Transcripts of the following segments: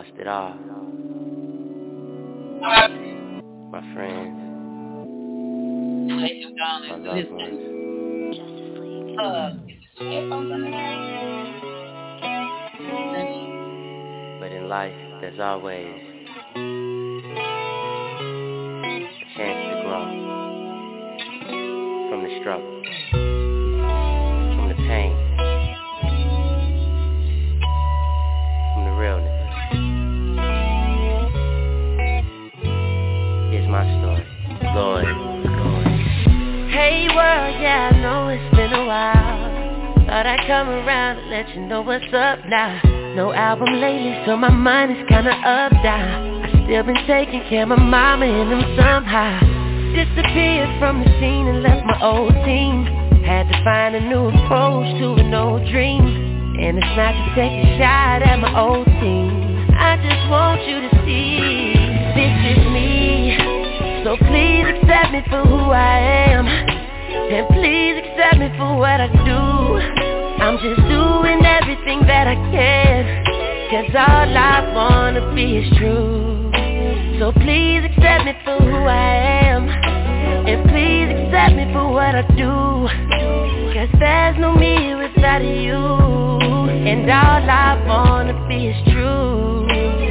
lost it all. My friends, my loved ones. But in life, there's always a chance to grow from the struggle, from the pain, from the realness. Here's my story. Lord. Hey world, yeah, I know it's been a while. Thought I'd come around and let you know what's up now. No album lately, so my mind is kinda up down. I still been taking care of my mama and them somehow. Disappeared from the scene and left my old team. Had to find a new approach to an old dream. And it's not to take a shot at my old team. I just want you to see this is me. So please accept me for who I am. And please accept me for what I do. I'm just doing everything that I can. 'Cause all I wanna be is true. So please accept me for who I am. And please accept me for what I do. 'Cause there's no me without you. And all I wanna be is true.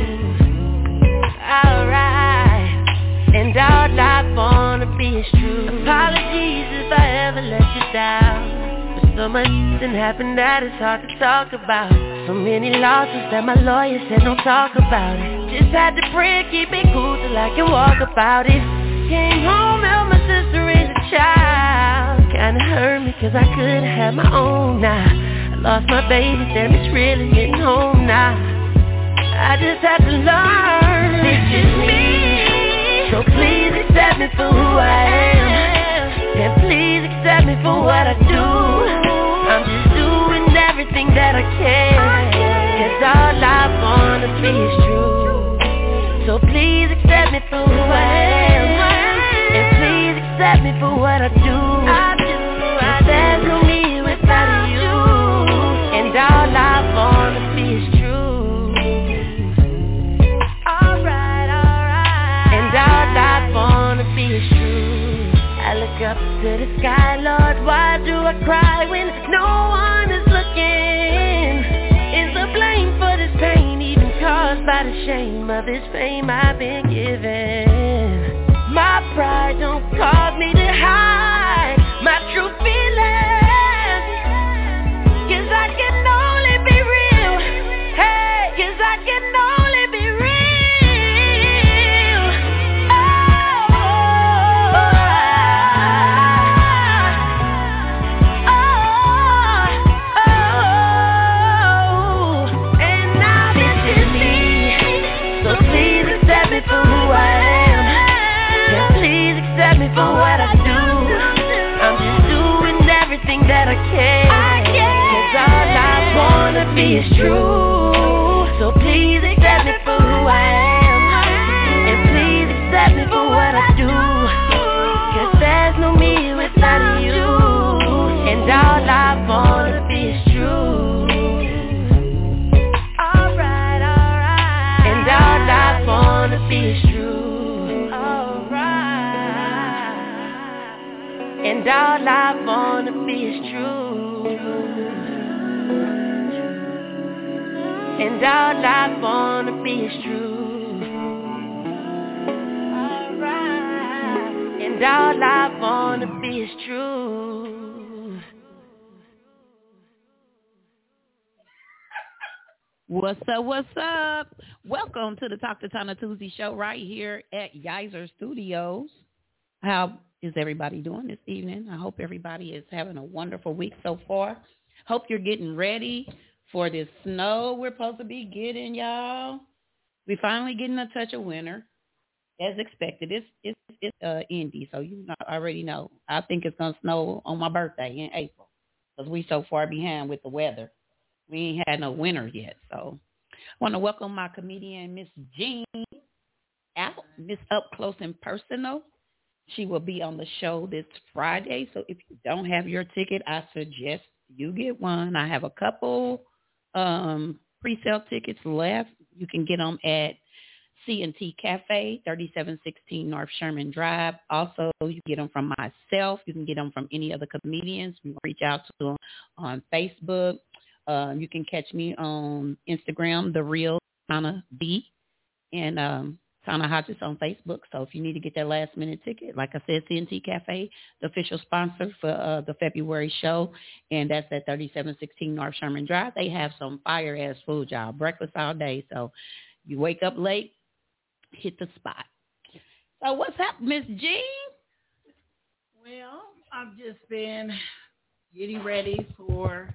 Alright. And all I wanna be is true. Apologies if I ever let you down. But so much done happened that it's hard to talk about. So many losses that my lawyer said don't talk about it. Just had to pray and keep it cool till I can walk about it. Came home, helped my sister raise a child. Kinda hurt me 'cause I could've had my own now. I lost my baby, damn it's really hitting home now. I just had to learn, this is me. So please accept me for who I am. And please accept me for what I do. I'm just doing everything that I can. 'Cause all I wanna be is true. So please accept me for who I am. And please accept me for what I do. 'Cause there's no me without you. And all I wanna be is true. All I wanna be is true. I look up to the sky, Lord, why do I cry when no one is looking? Is the blame for this pain even caused by the shame of this fame I've been given? My pride don't cause me to hide my true feelings. 'Cause I can only be real. Hey, 'cause I can only be real. For what I do, I'm just doing everything that I can. 'Cause all I wanna be is true. So please accept me for who I am. And please accept me for what I do. 'Cause there's no me without you. And all I wanna be is true. Alright. And all I wanna be is true. And all I wanna be is true. And all I wanna be is true. Alright. And all I wanna be is true. What's up? Welcome to the Talk to Tana Tuesday show right here at Yizer Studios. How is everybody doing this evening? I hope everybody is having a wonderful week so far. Hope you're getting ready for this snow we're supposed to be getting, y'all. We're finally getting a touch of winter, as expected. It's Indy, so you already know. I think it's going to snow on my birthday in April because we so far behind with the weather. We ain't had no winter yet, so I want to welcome my comedian, Miss Jean, out, Miss Up Close and Personal. She will be on the show this Friday, so if you don't have your ticket, I suggest you get one. I have a couple pre-sale tickets left. You can get them at C&T Cafe, 3716 North Sherman Drive. Also, you can get them from myself. You can get them from any other comedians. You can reach out to them on Facebook. You can catch me on Instagram, The Real Tana B, and Tana Hodges on Facebook. So if you need to get that last-minute ticket, like I said, C&T Cafe, the official sponsor for the February show, and that's at 3716 North Sherman Drive. They have some fire-ass food, y'all, breakfast all day. So you wake up late, hit the spot. So what's up, Miss Jean? Well, I've just been getting ready for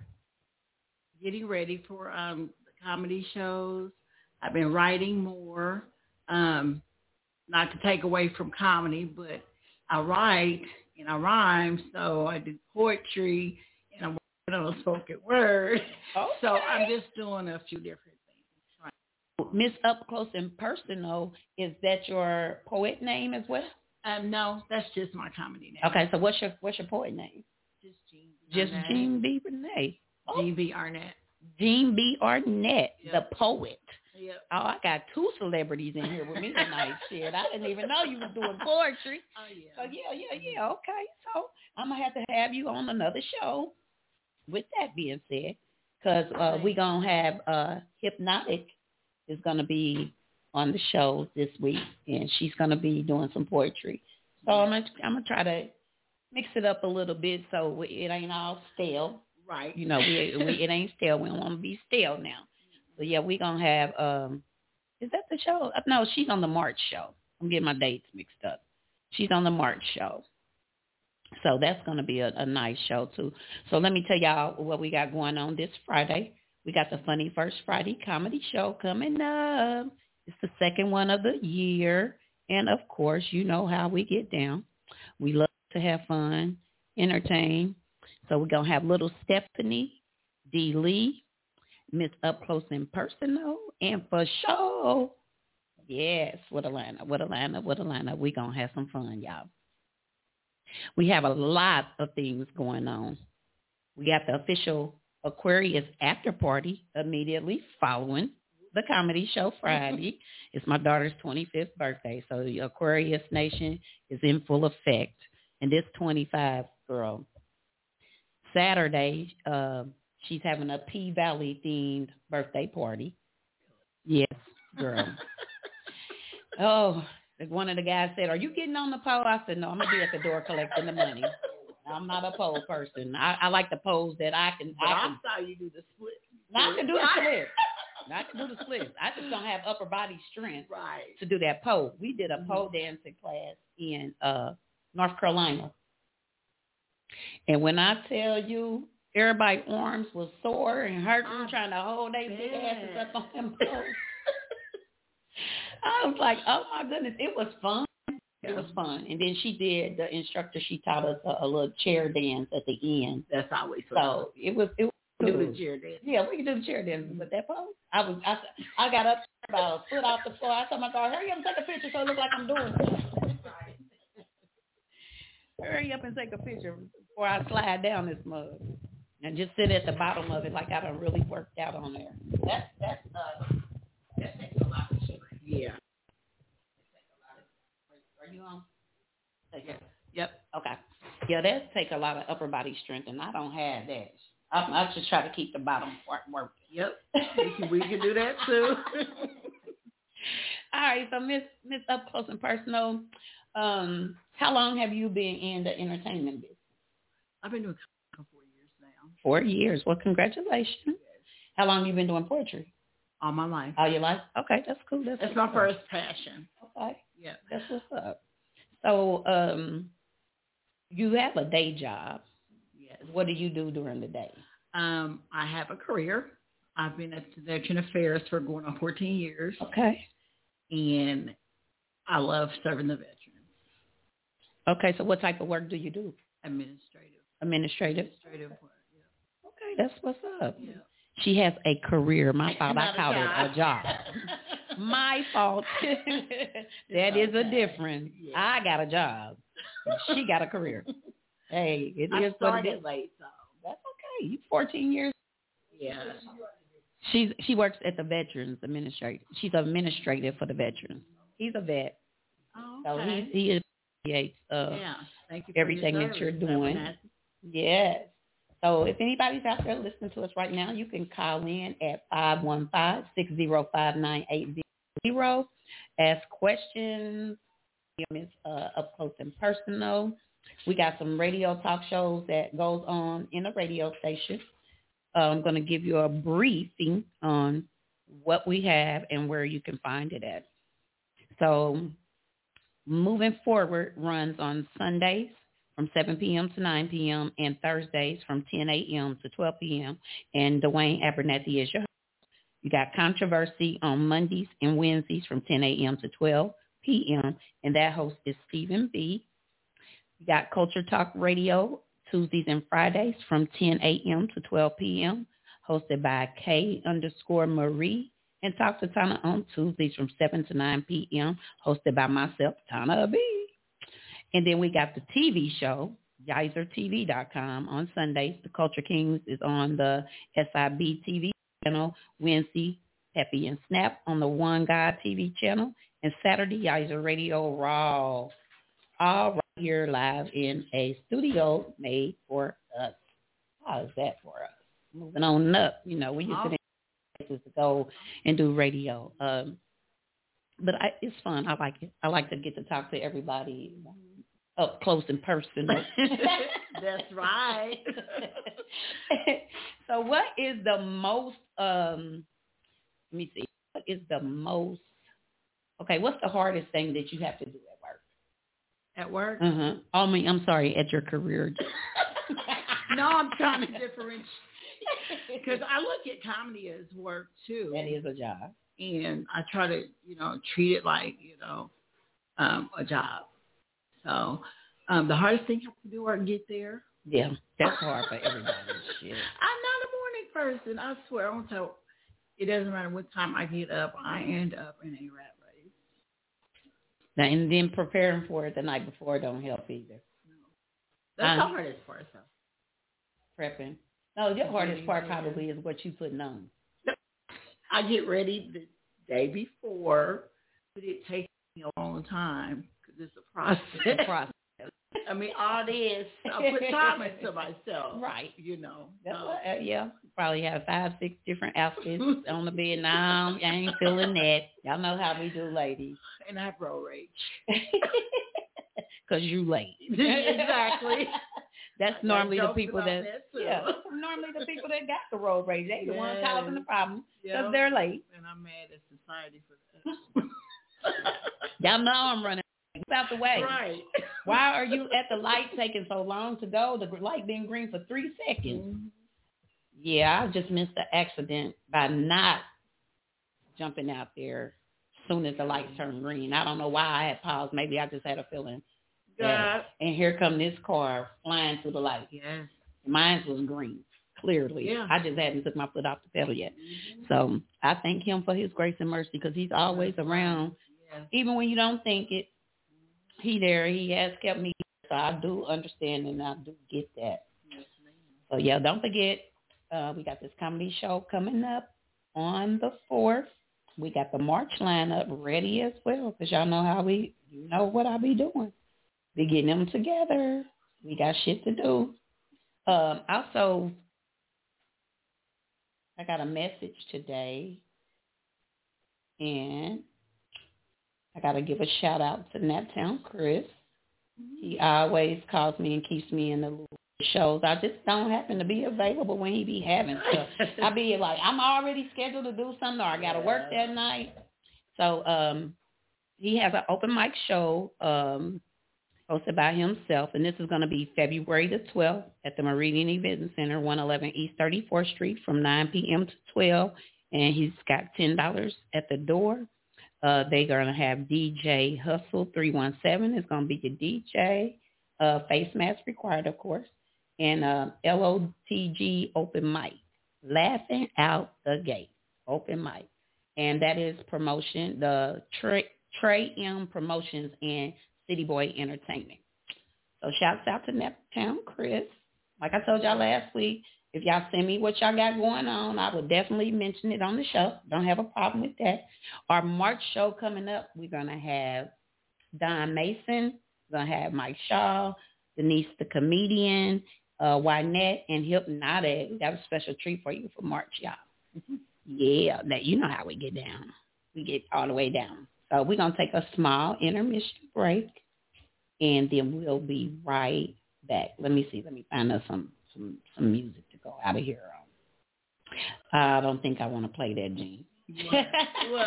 the comedy shows. I've been writing more, not to take away from comedy, but I write and I rhyme, so I do poetry and I'm working on a spoken word. Okay. So I'm just doing a few different things. Miss Up Close and Personal, is that your poet name as well? No, that's just my comedy name. Okay, so what's your poet name? Just Jean. Just Jean B. Renee. Jean B. Arnett. Jean B. Arnett, yep. The poet. Yep. Oh, I got two celebrities in here with me tonight. Shit, I didn't even know you was doing poetry. Oh, yeah. So, yeah. Okay, so I'm going to have you on another show. With that being said, because we're going to have Hypnotic is going to be on the show this week, and she's going to be doing some poetry. So I'm gonna try to mix it up a little bit so it ain't all stale. Right. You know, it ain't stale. We don't want to be stale now. So, yeah, we're going to have, is that the show? No, she's on the March show. I'm getting my dates mixed up. She's on the March show. So that's going to be a nice show, too. So let me tell y'all what we got going on this Friday. We got the Funny First Friday comedy show coming up. It's the second one of the year. And, of course, you know how we get down. We love to have fun, entertain. So we're going to have little Stephanie, D. Lee, Miss Up Close and Personal, and for sure, yes, what a lineup. We're going to have some fun, y'all. We have a lot of things going on. We got the official Aquarius after party immediately following the comedy show Friday. It's my daughter's 25th birthday, so the Aquarius Nation is in full effect. And this 25, girl, Saturday, she's having a P-Valley themed birthday party. Yes, girl. Oh, one of the guys said, "Are you getting on the pole?" I said, "No, I'm going to be at the door collecting the money. I'm not a pole person. I like the poles that I can. I saw you do the split. I can do the split. I can do the split. I just don't have upper body strength to do that pole. We did a pole dancing class in North Carolina. And when I tell you, everybody's arms was sore and hurting, trying to hold their big asses up on them poles. I was like, oh my goodness, it was fun. It was fun. And then the instructor, she taught us a little chair dance at the end. That's always fun. So it was do the chair dance. Yeah, we can do the chair dance with that pose. I got up about a foot off the floor. I told my daughter, hurry up and take a picture so it looks like I'm doing it. Hurry up and take a picture before I slide down this mug. And just sit at the bottom of it like I done really worked out on there. That takes a lot of strength. Yeah. Are you on? Yeah. Yep. Okay. Yeah, that takes a lot of upper body strength, and I don't have that. I just try to keep the bottom part working. Yep. We can do that too. All right. So Miss Up Close and Personal, how long have you been in the entertainment business? I've been doing it for 4 years now. 4 years. Well, congratulations. Yes. How long have you been doing poetry? All my life. All your life? Okay, that's cool. That's my first passion. Okay. Yeah. That's what's up. So, you have a day job. Yes. What do you do during the day? I have a career. I've been at Veteran Affairs for going on 14 years. Okay. And I love serving the veterans. Okay, so what type of work do you do? Administrative work, yeah. Okay, that's what's up. Yeah. She has a career. My fault, I called it a job. My fault. That is a difference. Yeah. I got a job. She got a career. Hey, it is what it is. Late, so that's okay. You 14 years. Yeah. She works at the Veterans Administration. She's administrative for the veterans. He's a vet. Oh, So okay. he appreciates Thank you for everything your that you're service, doing. Yes. So if anybody's out there listening to us right now, you can call in at 515-605-9800. Ask questions. It's up close and personal. We got some radio talk shows that goes on in a radio station. I'm going to give you a briefing on what we have and where you can find it at. So Moving Forward runs on Sundays from 7 p.m. to 9 p.m. and Thursdays from 10 a.m. to 12 p.m. And Dwayne Abernathy is your host. You got Controversy on Mondays and Wednesdays from 10 a.m. to 12 p.m. And that host is Stephen B. You got Culture Talk Radio Tuesdays and Fridays from 10 a.m. to 12 p.m. hosted by K_Marie. And Talk to Tana on Tuesdays from 7 to 9 p.m. hosted by myself, Tana B. And then we got the TV show, YizerTV.com on Sundays. The Culture Kings is on the SIB TV channel. Wednesday, Peppy and Snap on the One God TV channel. And Saturday, Yizer Radio Raw. All right here live in a studio made for us. How is that for us? Moving on up, we used to places to go and do radio. But it's fun. I like it. I like to get to talk to everybody up close and personal. That's right. So what is the most, let me see, what is the most, what's the hardest thing that you have to do at work? At work? I'm sorry, at your career. No, I'm trying to differentiate. Because I look at comedy as work, too. That is a job. And I try to, treat it like, a job. So the hardest thing I have to do is get there. Yeah, that's hard for everybody. Shit. I'm not a morning person. I swear. I won't tell. It doesn't matter what time I get up. I end up in a rat race. Now, and then preparing for it the night before don't help either. No. That's the hardest part, though. Prepping. No, the hardest part probably is what you putting on. I get ready the day before, but it takes me a long time because it's a process. I mean, all this, I put time into myself. Right. Yeah. Probably have 5, 6 different outfits on the bed now. I ain't feeling that. Y'all know how we do, ladies. And I have road rage. Because you late. Exactly. That's normally the people normally the people that got the road rage. They the ones causing the problem because they're late. And I'm mad at society for that. Y'all know I'm running. Get out the way. Right. Why are you at the light taking so long to go? The light being green for 3 seconds. Mm-hmm. Yeah, I just missed the accident by not jumping out there as soon as the lights turned green. I don't know why I had paused. Maybe I just had a feeling. Yeah. And here come this car flying through the light. Yes. Mine was green, clearly. Yeah. I just hadn't took my foot off the pedal yet. Mm-hmm. So I thank him for his grace and mercy because he's always around. Yes. Even when you don't think it, he there. He has kept me. So I do understand and I do get that. Yes, so yeah, don't forget, we got this comedy show coming up on the 4th. We got the March lineup ready as well because y'all know how you know what I be doing. Be getting them together. We got shit to do. Also, I got a message today, and I got to give a shout out to Naptown Chris. He always calls me and keeps me in the loop of shows. I just don't happen to be available when he be having stuff. I be like, I'm already scheduled to do something, or I got to work that night. So he has an open mic show hosted by himself, and this is going to be February the 12th at the Meridian Event Center, 111 East 34th Street from 9 p.m. to 12, and he's got $10 at the door. They're going to have DJ Hustle 317 is going to be your DJ, face mask required, of course, and LOTG open mic, laughing out the gate, open mic. And that is promotion, the Trey M Promotions and City Boy Entertainment. So shouts out to Naptown Chris. Like I told y'all last week, If y'all send me what y'all got going on, I will definitely mention it on the show. Don't have a problem with that. Our March show coming up, we're going to have Don Mason. We're going to have Mike Shaw, Denise the comedian, Wynette, and Hypnotic. We got a special treat for you for March, y'all. Yeah, that you know how we get down. We get all the way down. So we're going to take a small intermission break, and then we'll be right back. Let me see. Let me find us some music to go out of here on. I don't think I want to play that, Jean. What?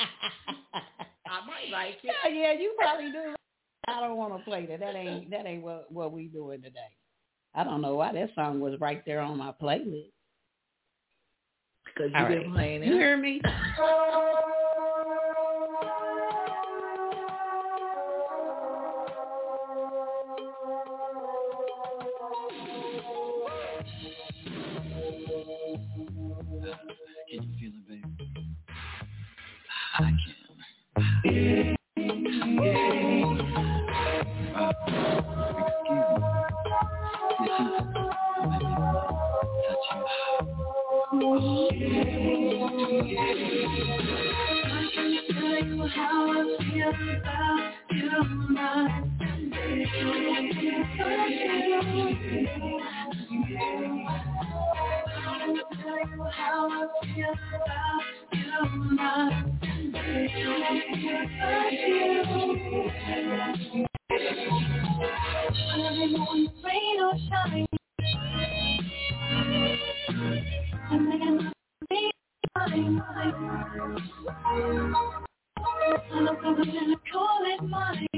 I might like it. Yeah, you probably do. I don't want to play that. That ain't what we doing today. I don't know why that song was right there on my playlist. Because you've been playing it. You hear me? Can you feel it, baby? I can. Excuse me. Let me touch you. I can tell you how I feel about you, my baby. How I feel about you, my rain or shine, I'm making me mine. I'm gonna call it mine.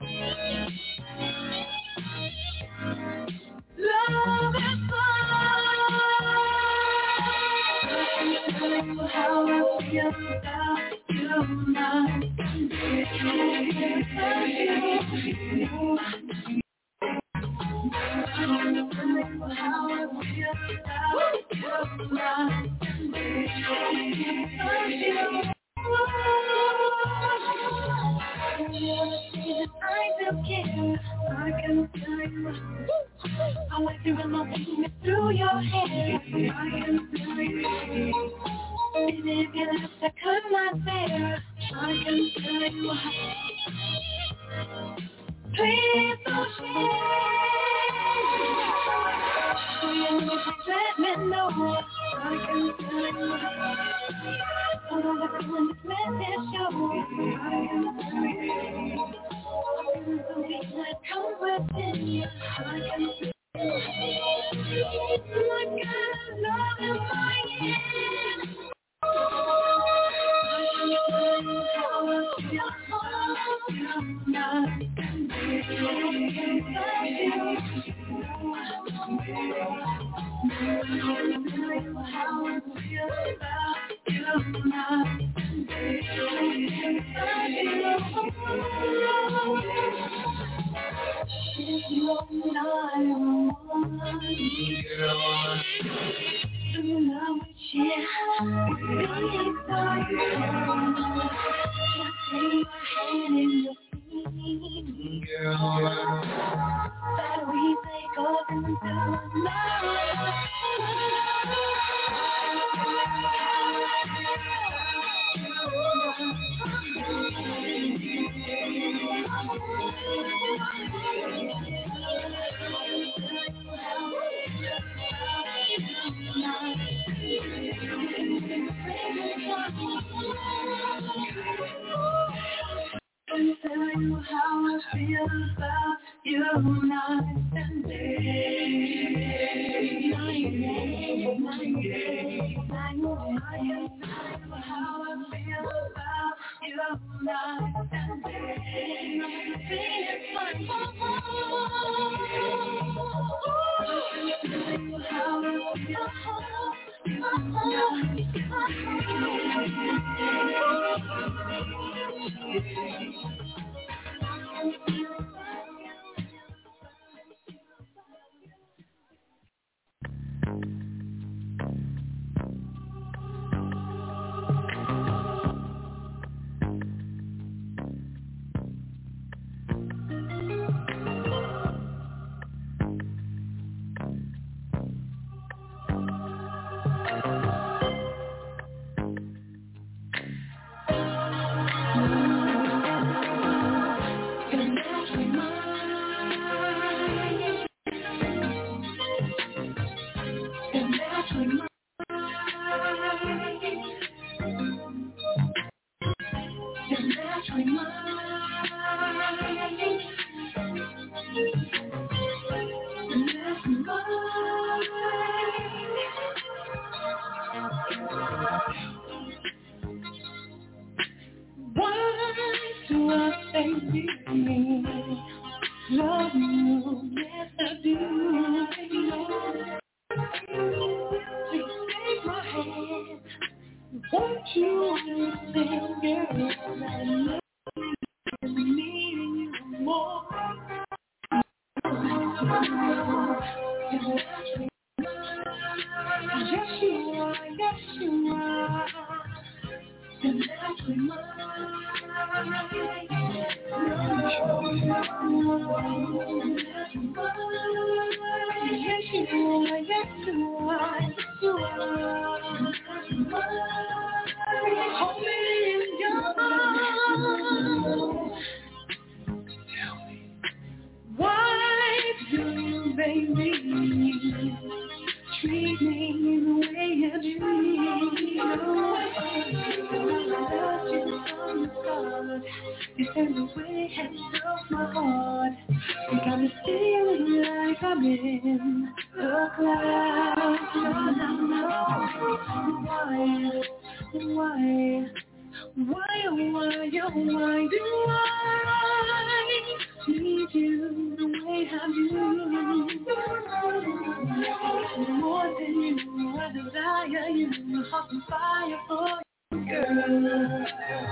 Love is fine. How I feel about you, my how I feel about you, my I still care. I can tell you I like to run through your hair. I can tell you even if you left, I could not bear. I can tell you please don't let me know. I can tell you all the feelings this message shows. I can tell you the weakness that comes within you. I can tell you what kind of love am I in? I can tell you how I feel. Why do I say love you? Yes, I do. Please take my hand. Won't you understand, girl, that I love you, needing you more. Yes, you are, yes, you are. And that's mine. Yes, you are, yes, you are, yes, you are. Hold me in your arms. Why do you, baby, treat me the way you do? I love you from the start. You send the way and broke my heart. You got me feeling like I'm in the clouds. Why do I need you the way I do? More than you, I desire you. My heart's on fire for you, girl.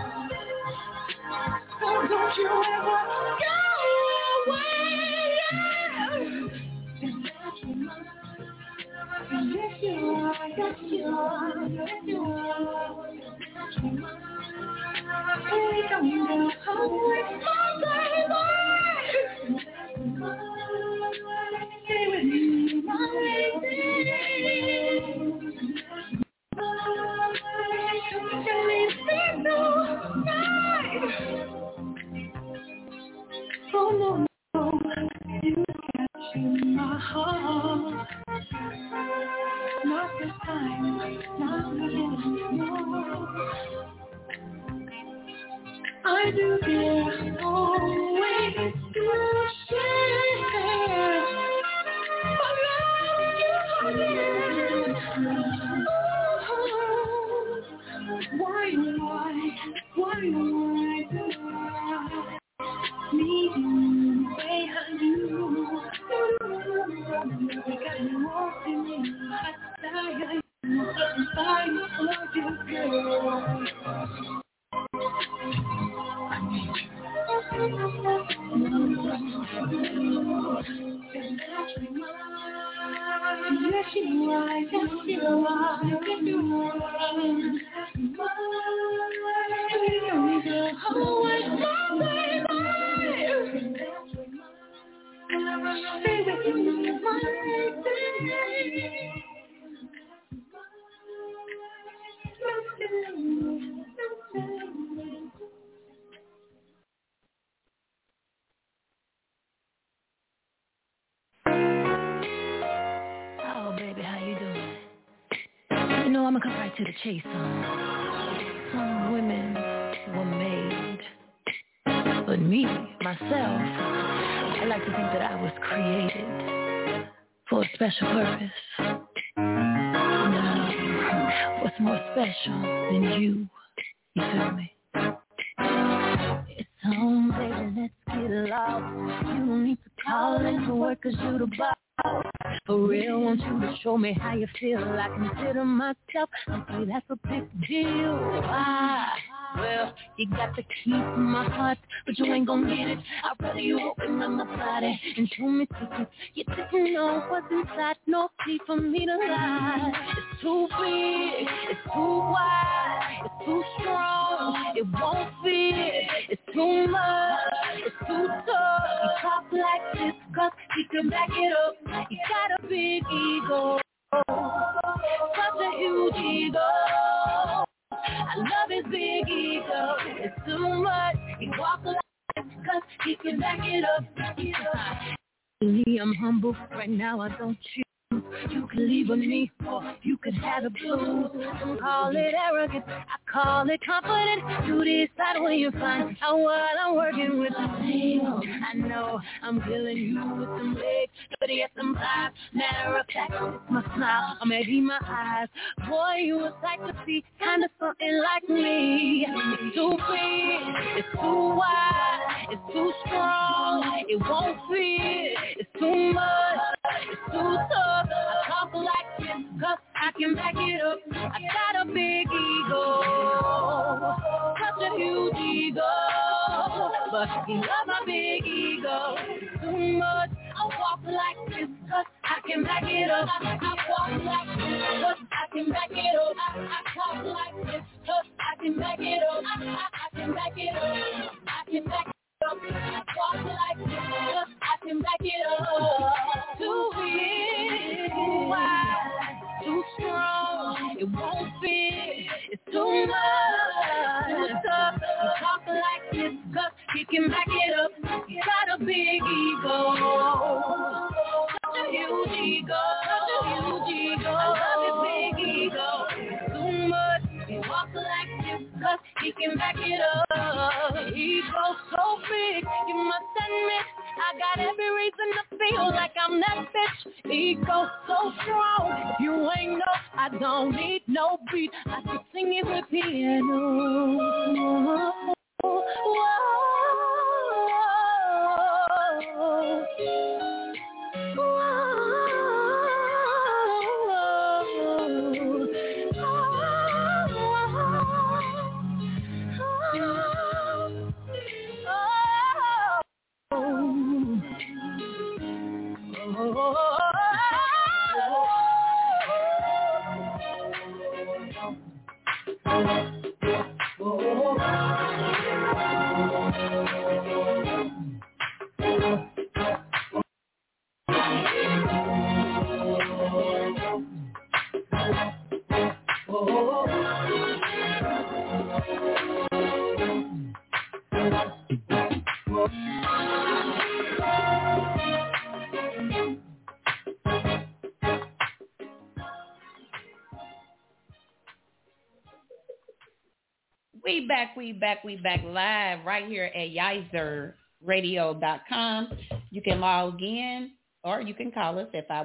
So don't you ever go away. And that's mine. Yes, you are, yes, you are, yes, you are. Hey, don't go away, my baby. Stay with me, my lady. Can we stay tonight? Oh no, you capture my heart. Not this time, not again, no. I do care, always to share. But love you again. Why do I need you the way I do? You got me walking in my desire. I'm fighting for you, girl. I need you. Yes, you are, yes, you are, yes, you are. You don't go away, my baby. Stay with me, my baby. Oh, baby, how you doing? You know, I'm gonna cut right to the chase, Some women were made, but me, myself, I like to think that I was created for a special purpose. Now, what's more special than you? You feel me? It's home, baby, let's get lost. You don't need to call into work 'cause you the boss. For real, want you to show me how you feel. I consider myself, okay, that's a big deal. Why? Well, you got the key to my heart, but you ain't gon' get it. I'd rather you open up my body and show me to you didn't know what's inside, no need for me to lie. It's too big, it's too wide, it's too strong, it won't fit. It's too much, it's too tough. You talk like this 'cause you can back it up. You got a big ego, such a huge ego. I love his big ego. It's too much. He walk like 'cause he can back it up. I'm humble right now. I don't choose You can leave with me, or you could have the blues. Some call it arrogant, I call it confident. You decide when you find out what I'm working with. I know I'm killing you with some legs, but yet some vibes. Matter of fact, it's my smile, or maybe my eyes. Boy, you a sight to see, kinda something like me. It's too big, it's too wide, it's too strong, it won't fit. It's too much, it's too tough. I talk like this, cause I can back it up. I got a big ego, such a huge ego, but you love my big ego. It's too much, I walk like this, cause I can back it up. I walk like this, cause I can back it up. I talk like this, cause I can back it up. I can back it up. I can back it up. I walk like this, cause I can back it up. Too big, too wide, too strong, it won't fit. It's too much, too tough. You talk like this, cause you can back it up. You got a big ego, such a huge ego, such a huge ego. I love your big ego. It's too much. You walk like this, cause he can back it up. Ego so big, you must admit, I got every reason to feel like I'm that bitch. Ego so strong, if you ain't know, I don't need no beat. I can sing it with piano. We back live right here at YizerRadio.com. You can log in or you can call us at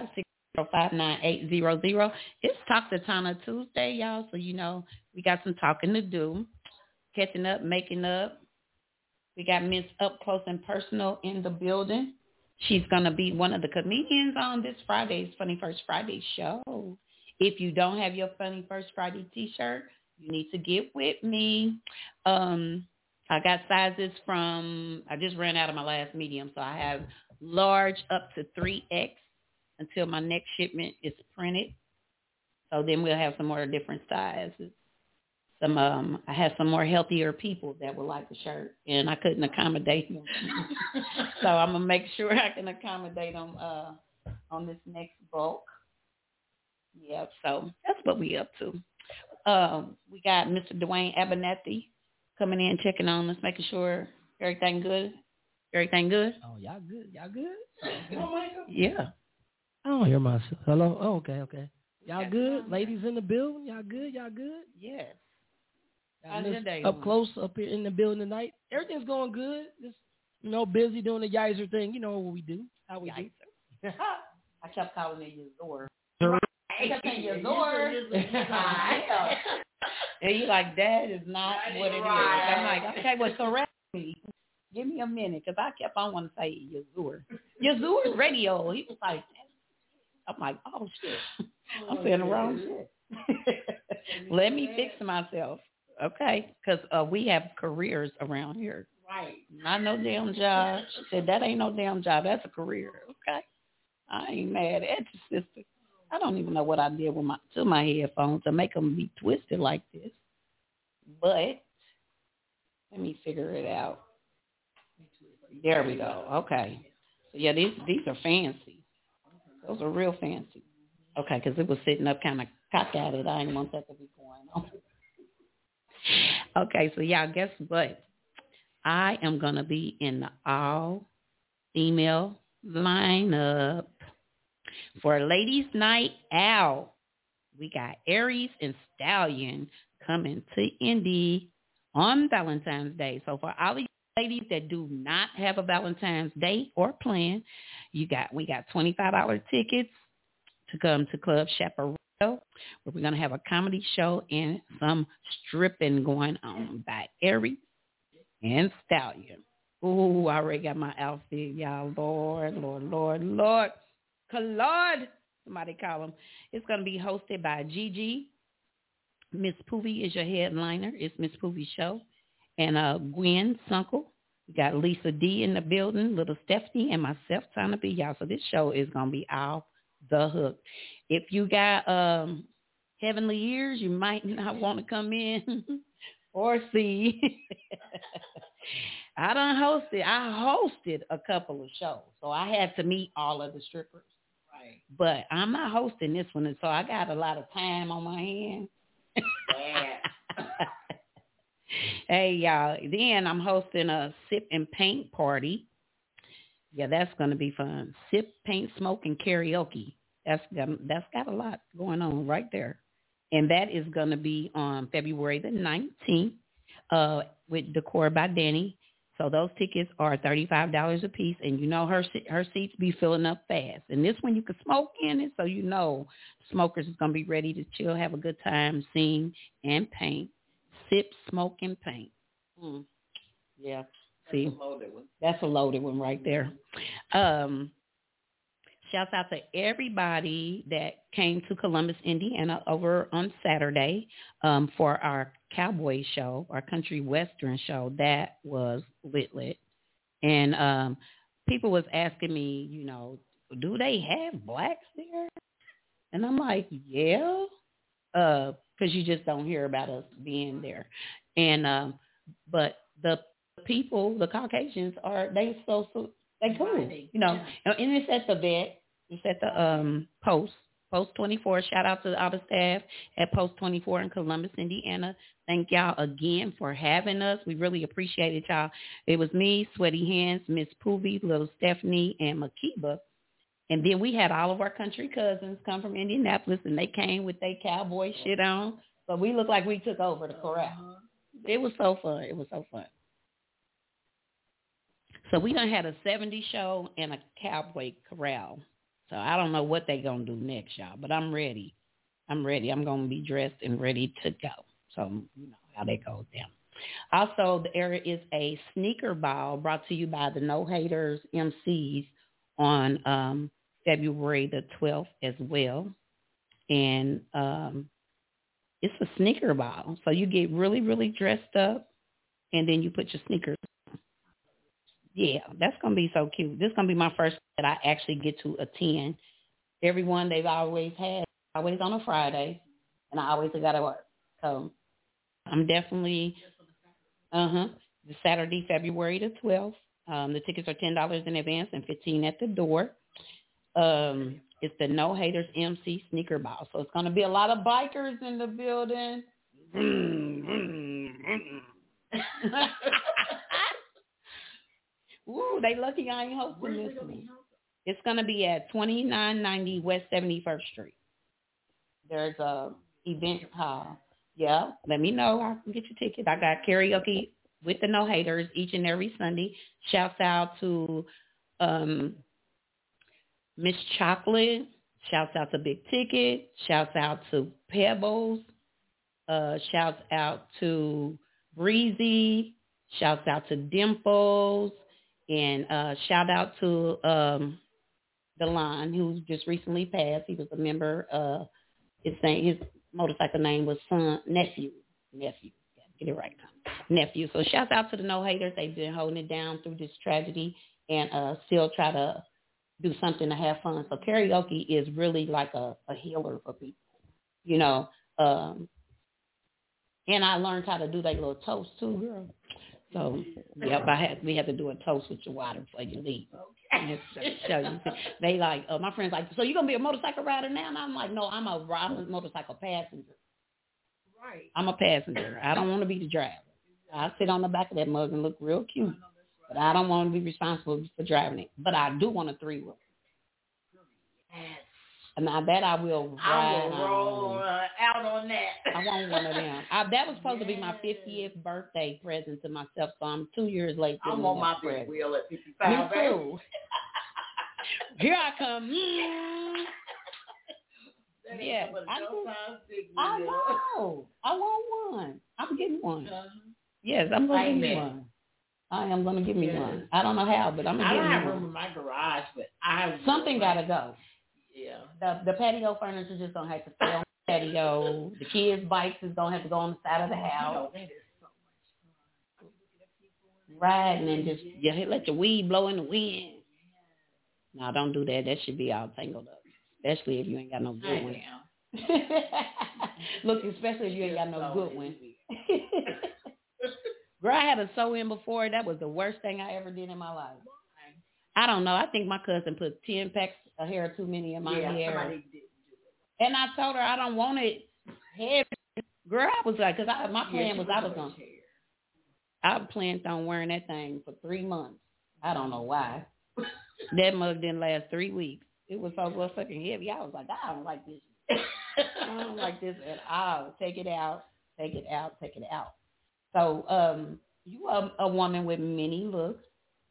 515-605-9800. It's Talk to Tana Tuesday, y'all, so you know we got some talking to do, catching up, making up. We got Miss Up Close and Personal in the building. She's going to be one of the comedians on this Friday's Funny First Friday show. If you don't have your Funny First Friday t-shirt, you need to get with me. I got sizes from, I just ran out of my last medium, so I have large up to 3X until my next shipment is printed. So then we'll have some more different sizes. I have some more healthier people that would like the shirt, and I couldn't accommodate them. So I'm going to make sure I can accommodate them on this next bulk. Yep, so that's what we up to. We got Mr. Dwayne Abernathy coming in, checking on us, making sure everything good. Everything good? Oh, y'all good? Y'all good? Yeah. I don't hear myself. Hello? Oh, okay. Y'all good? Ladies in the building? Y'all good? Yes. How's your day up close, up here in the building tonight? Everything's going good. Just, busy doing the Yizer thing. You know what we do. How we do. I kept calling it Yazor. I kept saying Yazor. And you like, that is not what it is. I'm like, okay, well, correct me. Give me a minute, because I kept on wanting to say Yazur. Yazur radio. He was like, I'm like, oh, shit. I'm saying the wrong shit. Let me fix myself. Okay, because we have careers around here. Right. Not no damn job. She said, that ain't no damn job. That's a career. Okay. I ain't mad at you, sister. I don't even know what I did with my headphones to make them be twisted like this. But let me figure it out. There we go. Okay. So yeah, these are fancy. Those are real fancy. Okay, because it was sitting up kind of cockeyed. I didn't want that to be going on. Okay, so y'all, guess what? I am going to be in the all-female lineup. For Ladies Night Out, we got Aries and Stallion coming to Indy on Valentine's Day. So for all of you ladies that do not have a Valentine's Day or plan, we got $25 tickets to come to Club Chaparral, where we're going to have a comedy show and some stripping going on by Aries and Stallion. Ooh, I already got my outfit, y'all. Lord. Claude, somebody call him. It's going to be hosted by Gigi. Miss Poovy is your headliner. It's Miss Poovy's show. And Gwen Sunkel. We got Lisa D in the building, Little Stephanie, and myself, Tana B, y'all. So this show is going to be off the hook. If you got heavenly ears, you might not want to come in or see. I hosted a couple of shows, so I had to meet all of the strippers. Right. But I'm not hosting this one, and so I got a lot of time on my hands. Yeah. Hey, y'all. Then I'm hosting a sip and paint party. Yeah, that's going to be fun. Sip, paint, smoke, and karaoke. That's got a lot going on right there. And that is going to be on February the 19th with Decor by Danny. So those tickets are $35 a piece, and you know her seats be filling up fast. And this one you can smoke in it, so you know smokers is going to be ready to chill, have a good time, sing, and paint. Sip, smoke, and paint. Yeah. See, that's a loaded one right there. Shouts out to everybody that came to Columbus, Indiana over on Saturday for our cowboy show, our country western show. That was lit. And people was asking me, you know, do they have blacks there? And I'm like, yeah, because you just don't hear about us being there. And but the people, the Caucasians, they cool, you know. And it's at the vet. It's at the Post 24. Shout out to all the staff at Post 24 in Columbus, Indiana. Thank y'all again for having us. We really appreciate it, y'all. It was me, Sweaty Hands, Miss Poovy, Little Stephanie, and Makiba. And then we had all of our country cousins come from Indianapolis, and they came with their cowboy shit on. So we looked like we took over the corral. It was so fun. So we done had a 70 show and a cowboy corral. So I don't know what they going to do next, y'all, but I'm ready. I'm going to be dressed and ready to go. So you know how that goes down. Also, there is a sneaker ball brought to you by the No Haters MCs on February the 12th as well. And it's a sneaker ball. So you get really, really dressed up, and then you put your sneakers on. Yeah, that's going to be so cute. This is going to be my first that I actually get to attend. Everyone they've always had, always on a Friday, and I always got to work. So I'm definitely, the Saturday, February the 12th. The tickets are $10 in advance and $15 at the door. It's the No Haters MC Sneaker Ball. So it's going to be a lot of bikers in the building. Ooh, they lucky I ain't hosting this one. It's going to be at 2990 West 71st Street. There's a event hall. Yeah, let me know. I can get your ticket. I got karaoke with the No Haters each and every Sunday. Shouts out to Miss Chocolate. Shouts out to Big Ticket. Shouts out to Pebbles. Shouts out to Breezy. Shouts out to Dimples. And shout out to Delon, who just recently passed. He was a member. His motorcycle name was Nephew. Get it right now. Nephew. So shout out to the No Haters. They've been holding it down through this tragedy and still try to do something to have fun. So karaoke is really like a healer for people, you know. And I learned how to do that little toast too, girl. So, yep, we had to do a toast with your water before you leave. Okay. Show you. They like, my friends like, so you going to be a motorcycle rider now? And I'm like, no, I'm a motorcycle passenger. Right. I'm a passenger. I don't want to be the driver. I sit on the back of that mug and look real cute. But I don't want to be responsible for driving it. But I do want a three-wheel. Now that I will I will roll out on that. I want one of them. That was supposed to be my 50th birthday present to myself, so I'm 2 years late. I want my big wheel at 55. Me too. Here I come. Yeah, I know. I want one. I'm getting one. Yes, I'm going to get me one. I am going to get me one. I don't know how, but I'm going to get me one. I don't have room in my garage, but something got to go. Yeah. The patio furniture just don't have to stay on the patio. The kids' bikes just don't have to go on the side of the house. That is so much fun. Riding and just let your weed blow in the wind. No, don't do that. That should be all tangled up. Especially if you ain't got no good one. Look, especially if you ain't got no good one. Girl, I had a sew-in before. That was the worst thing I ever did in my life. I don't know. I think my cousin put 10 packs of hair too many in my hair. Somebody did do it. And I told her I don't want it heavy. Girl, I was like, because my plan was I planned on wearing that thing for 3 months. I don't know why. That mug didn't last 3 weeks. It was so fucking heavy. I was like, I don't like this. I don't like this at all. Take it out. Take it out. Take it out. So you are a woman with many looks.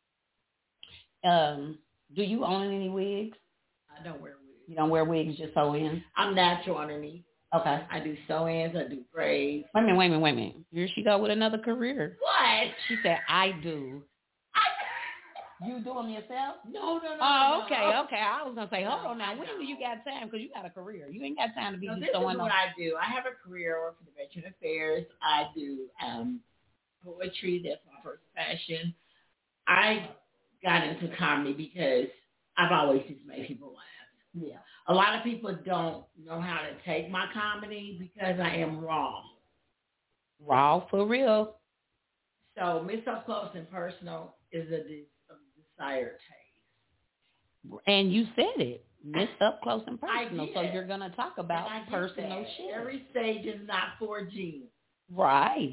Do you own any wigs? I don't wear wigs. You don't wear wigs, just sew-ins? I'm natural underneath. Okay. I do sew-ins. I do braids. Wait a minute. Here she go with another career. What? She said, I do. You do them yourself? No. Oh, okay. I was going to say, hold on now. When do you got time? Because you got a career. You ain't got time to be this sewing. This is what I do. I have a career. I work for the Veteran Affairs. I do poetry. That's my first passion. I got into comedy because I've always just made people laugh. Yeah. A lot of people don't know how to take my comedy because I am raw. Raw for real. So Miss Up Close and Personal is a desired taste. And you said it. Miss Up Close and Personal. So you're going to talk about personal shit. Every stage is not for G. Right.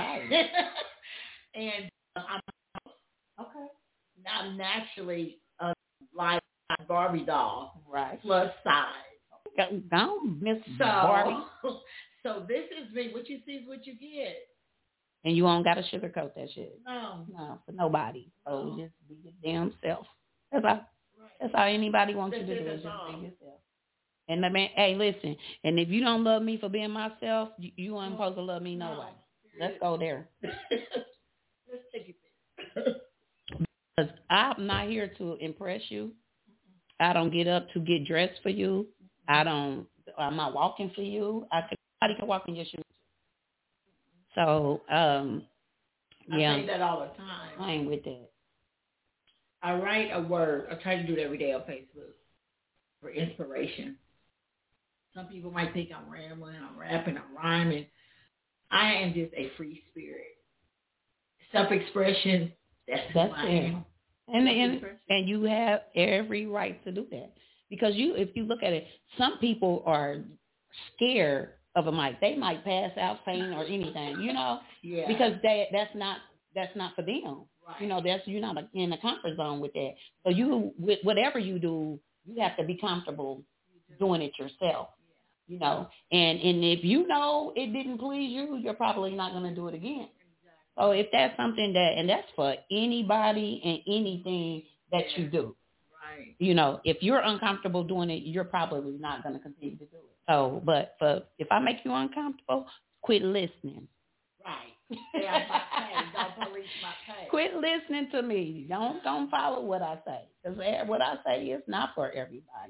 And I'm okay. I'm naturally a live Barbie doll. Right. Plus size. Don't miss Barbie. So this is me. What you see is what you get. And you don't got to sugarcoat that shit. No, for nobody. So just be your damn self. That's all anybody wants you to do is just be yourself. And the man, hey, listen. And if you don't love me for being myself, you ain't supposed to love me no way. Let's go there. Let's take it there. Because I'm not here to impress you. I don't get up to get dressed for you. I'm not walking for you. Anybody can walk in your shoes. So, I say that all the time. I ain't with that. I write a word. I try to do it every day on Facebook for inspiration. Some people might think I'm rambling, I'm rapping, I'm rhyming. I am just a free spirit. Self-expression, that's who I am. And you have every right to do that. Because if you look at it, some people are scared of a mic. They might pass out, faint, or anything, Yeah. Because that's not for them. Right. You're not in a comfort zone with that. So with whatever you do, you have to be comfortable doing it yourself. Yeah. And if it didn't please you, you're probably not going to do it again. Exactly. So if that's something and that's for anybody and anything that you do. Right. If you're uncomfortable doing it, you're probably not going to continue to do it. So, but if I make you uncomfortable, quit listening. Right. Don't police my pay. Quit listening to me. Don't follow what I say. Because what I say is not for everybody.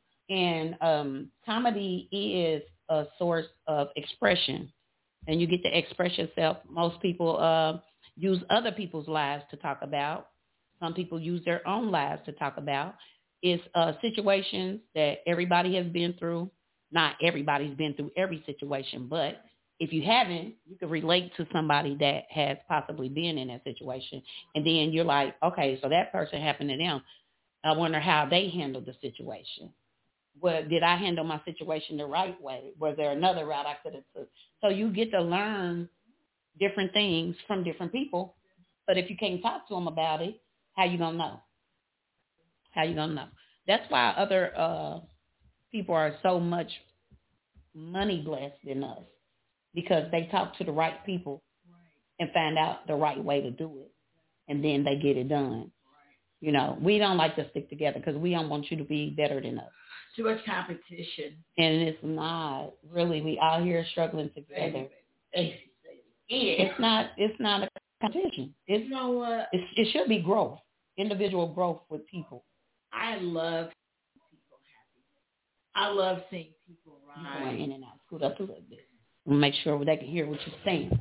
And comedy is a source of expression. And you get to express yourself. Most people use other people's lives to talk about. Some people use their own lives to talk about. It's situations that everybody has been through. Not everybody's been through every situation, but if you haven't, you can relate to somebody that has possibly been in that situation. And then you're like, okay, so that person happened to them. I wonder how they handled the situation. Well, did I handle my situation the right way? Was there another route I could have took? So you get to learn different things from different people. But if you can't talk to them about it, how you going to know? How you going to know? That's why other people are so much money blessed than us because they talk to the right people and find out the right way to do it, and then they get it done. You know, we don't like to stick together because we don't want you to be better than us. Too much competition. And it's not. Really, we out here struggling together. It's not a competition. It's, you know what? It should be growth, individual growth with people. I love seeing people happy. I love seeing people rise. Going in and out. Scoot up a little bit. Make sure they can hear what you're saying.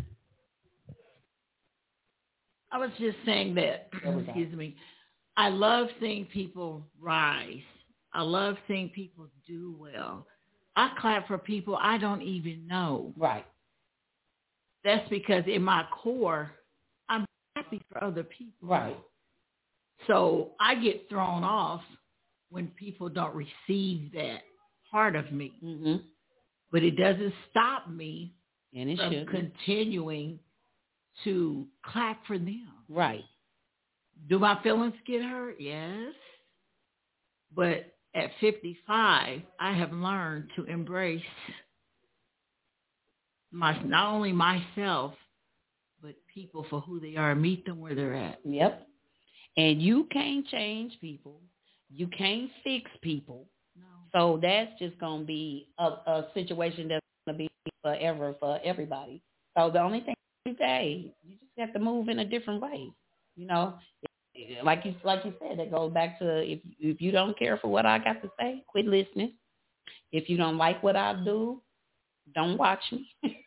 I was just saying that, excuse me, I love seeing people rise. I love seeing people do well. I clap for people I don't even know. Right. That's because in my core, I'm happy for other people. Right. So I get thrown off when people don't receive that part of me. Mm-hmm. But it doesn't stop me and it from continuing to clap for them. Right. Do my feelings get hurt? Yes. But at 55, I have learned to embrace not only myself, but people for who they are, meet them where they're at. Yep. And you can't change people. You can't fix people. No. So that's just going to be a situation that's going to be forever for everybody. So the only thing is, hey, you just have to move in a different way. You know, like you said, that goes back to if you don't care for what I got to say, quit listening. If you don't like what I do, don't watch me.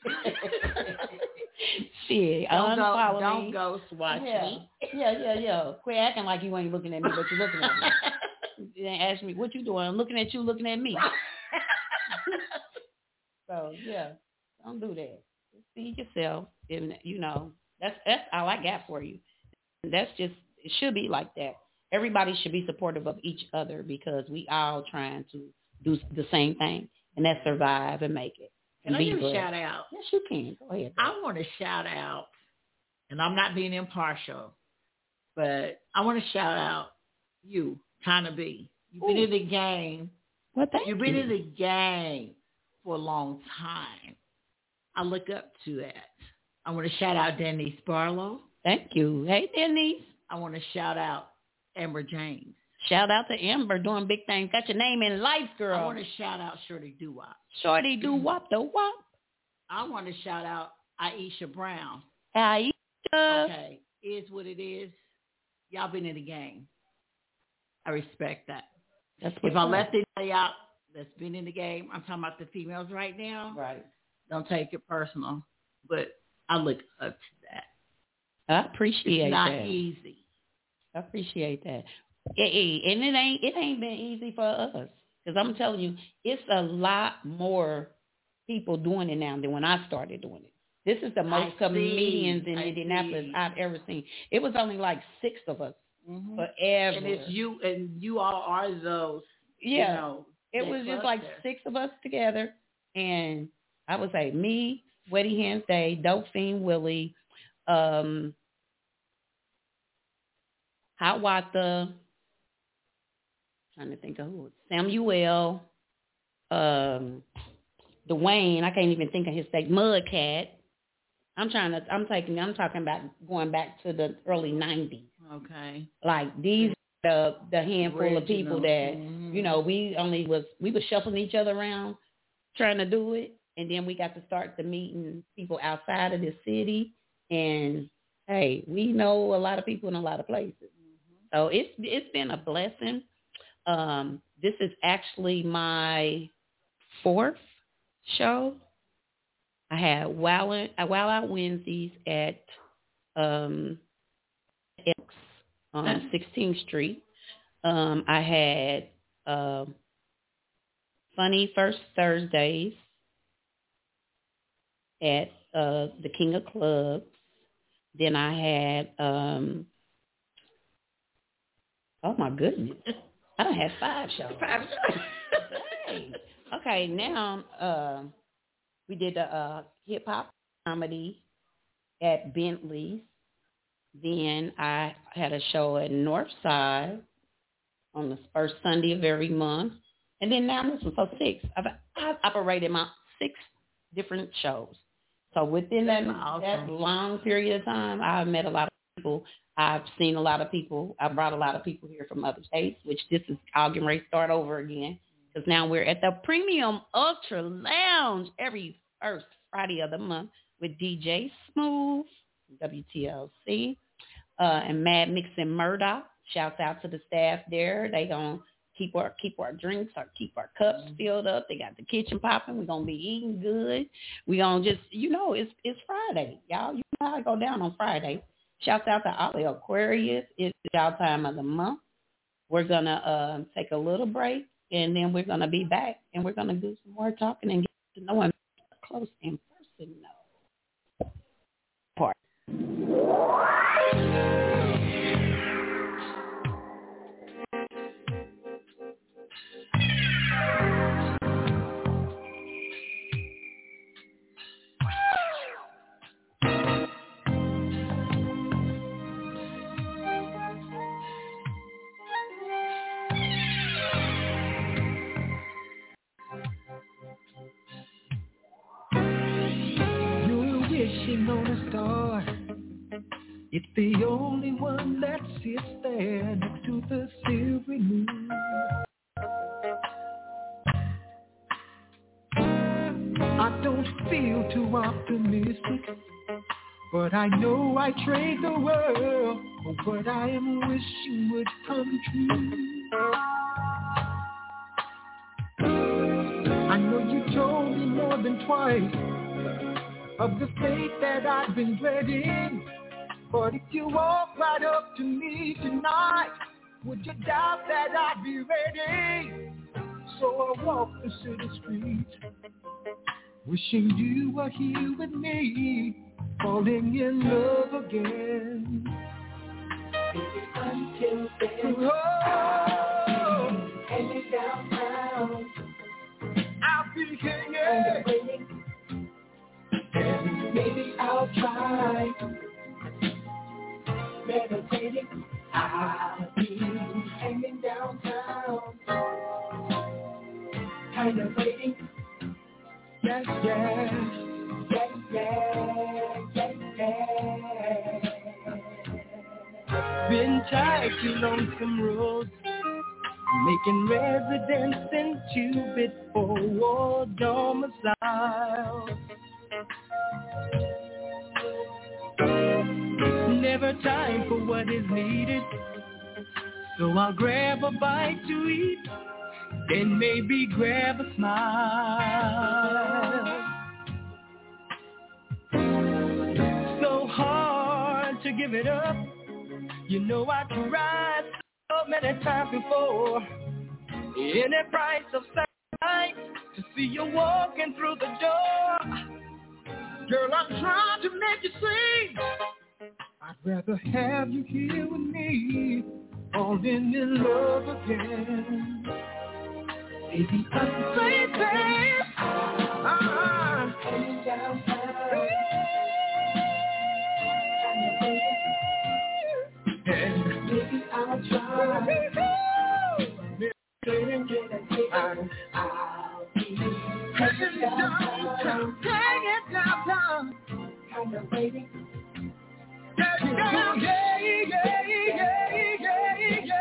Shit, unfollow me. Don't ghost watch me. Yeah. Quit acting like you ain't looking at me, but you're looking at me. You didn't ask me what you doing. I'm looking at you, looking at me. So yeah, don't do that. Just feed yourself, and you know that's all I got for you. That's just it should be like that. Everybody should be supportive of each other because we all trying to do the same thing, and that's survive and make it. Can I give a shout out? Yes, you can. Go ahead. I want to shout out, and I'm not being impartial, but I want to shout out you, Tana B. You've been in the game. Well, thank you. You've been in the game for a long time. I look up to that. I want to shout out Denise Barlow. Thank you. Hey, Denise. I want to shout out Amber James. Shout out to Amber doing big things. Got your name in life, girl. I want to shout out Shorty Doo-Wop. Shorty Doo-Wop, the wop. I want to shout out Aisha Brown. Aisha. Okay, is what it is. Y'all been in the game. I respect that. If I left anybody out that's been in the game, I'm talking about the females right now. Right. Don't take it personal, but I look up to that. I appreciate that. It's not easy. I appreciate that. And it ain't been easy for us because I'm telling you, it's a lot more people doing it now than when I started doing it. This is the most comedians in Indianapolis I've ever seen. It was only like 6 of us forever. And it's you, and you all are those. Yeah. You know, it was just like 6 of us together. And I would say me, Sweaty Hands Day, Dope Fiend Willie, Hawata, trying to think of who, Samuel, Dwayne, I can't even think of his name, Mudcat. I'm talking about going back to the early 90s. Okay. Like these the handful of people that, you know, we were shuffling each other around trying to do it. And then we got to start the meeting people outside of the city. And hey, we know a lot of people in a lot of places. So it's been a blessing. This is actually my 4th show. I had Wild Out Wednesdays at X on 16th Street. I had Funny First Thursdays at the King of Clubs. Then I had oh my goodness, I done had 5 shows. Hey. Okay, now we did the hip hop comedy at Bentley's. Then I had a show at Northside on the first Sunday of every month. And then now this one, so 6. I've operated my 6 different shows. So within that long period of time, I've met a lot of people. I've seen a lot of people. I've brought a lot of people here from other states, which this is all getting ready to start over again. Because now we're at the Premium Ultra Lounge every first Friday of the month with DJ Smooth, WTLC, and Mad Mix and Murdoch. Shouts out to the staff there. They going to keep our drinks or keep our cups filled up. They got the kitchen popping. We're going to be eating good. We're going to just, it's Friday. Y'all, you know how to go down on Friday. Shouts out to all the Aquarius. It's y'all time of the month. We're going to take a little break, and then we're going to be back, and we're going to do some more talking and get to know him close in person. Part. On a star, it's the only one that sits there next to the silvery moon. I don't feel too optimistic, but I know I trade the world for what I am wishing would come true. I know you told me more than twice of the fate that I've been dreading. But if you walk right up to me tonight, would you doubt that I'd be ready? So I walk the city streets, wishing you were here with me, falling in love again. Until then, hanging downtown, I'll be hanging, waiting. And maybe I'll try meditating. I'll be hanging downtown, kind of waiting. Yes, yes, yes, yes, yes, yes. Been tied to lonesome roads, making residence into bit for war domicile. Never time for what is needed, so I'll grab a bite to eat, then maybe grab a smile. So hard to give it up, you know I tried so many times before. Any price of sight to see you walking through the door. Girl, I'm trying to make you see I'd rather have you here with me, falling in love again. Baby, hanging downtown, and maybe I'll try. I'll be hanging downtown, kind of waiting. Yeah, yeah, yeah, yeah, yeah,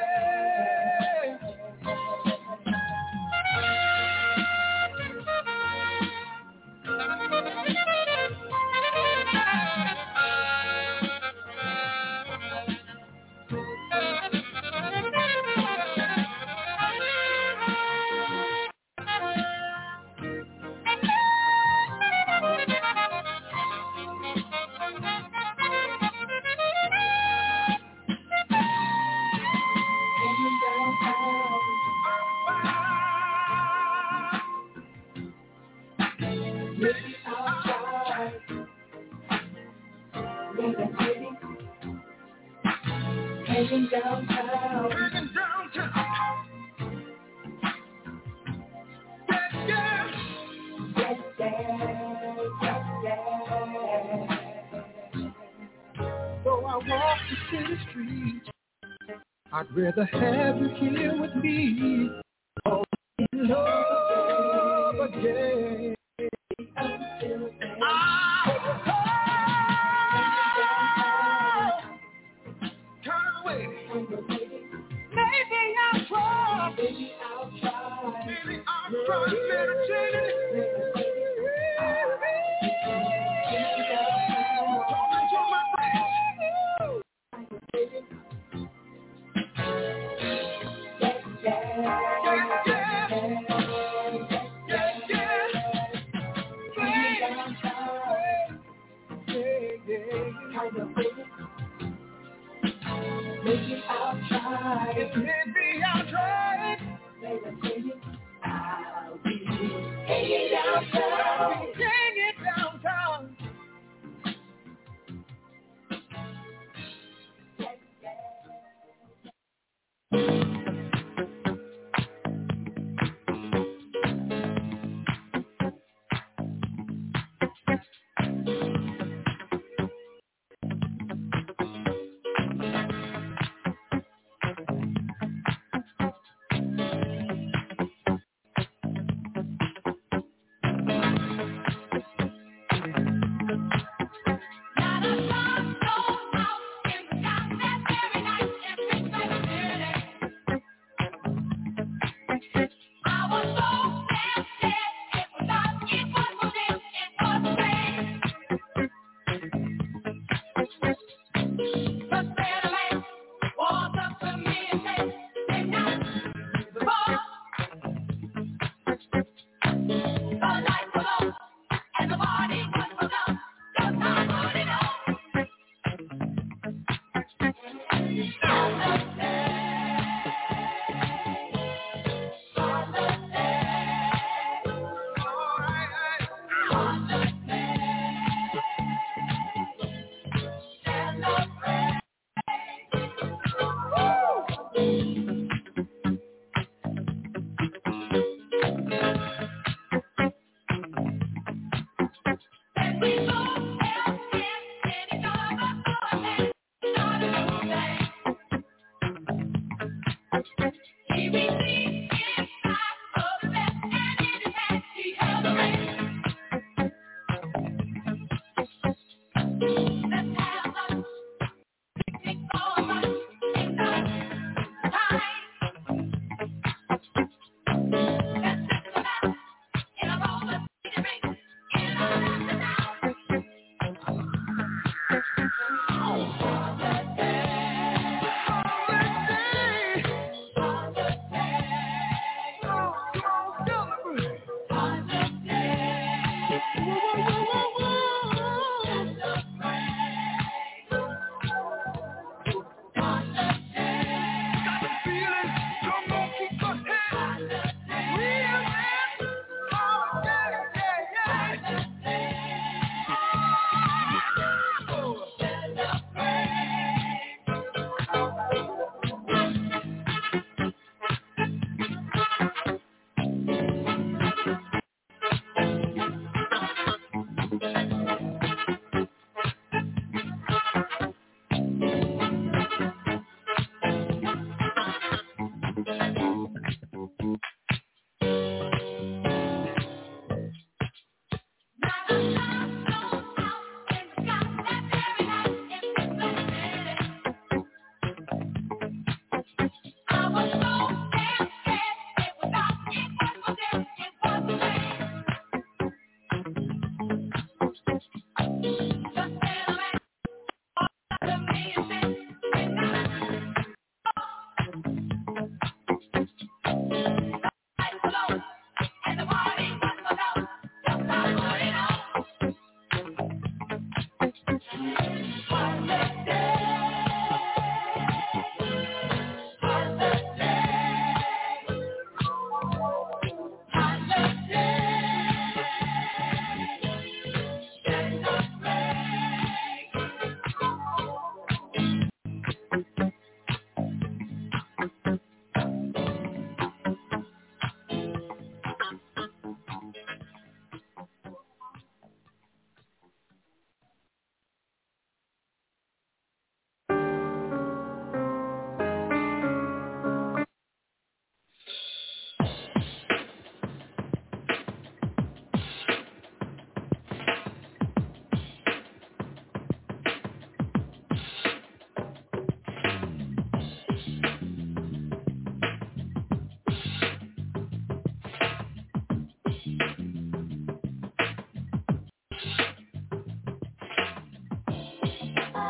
hanging downtown. Yeah, yeah, yeah, yeah. So I walk the city streets, I'd rather have you here with me, all in love again. Turn away. Maybe I'll try. Maybe I'll try meditating. Talking to my friends. Yeah.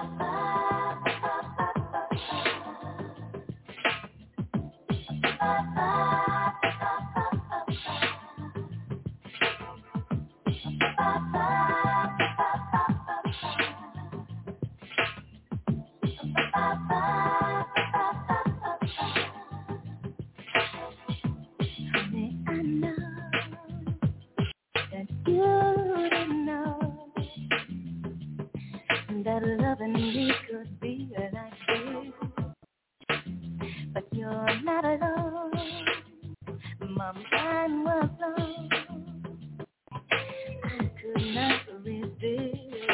That loving me could be like this, but you're not alone. My mind was on, I could not resist,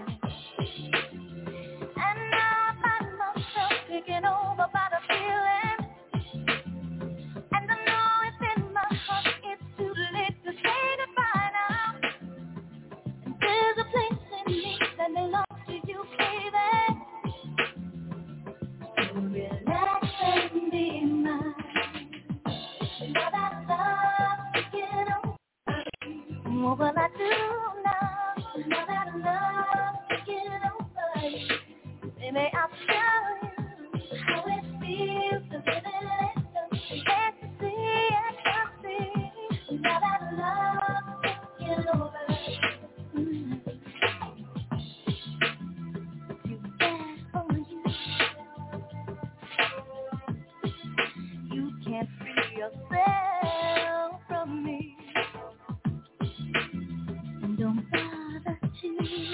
and now I find myself taken over by the feeling, and I know it's in my heart, it's too late to say goodbye now. And there's a place in me that belongs to you, baby. So relax and be mine. Now that love's taken over, what will I do now? Now that love's taken over, baby, I'll tell you how it feels to live in ecstasy. Now that love's taken over. Yourself from me, and don't bother to.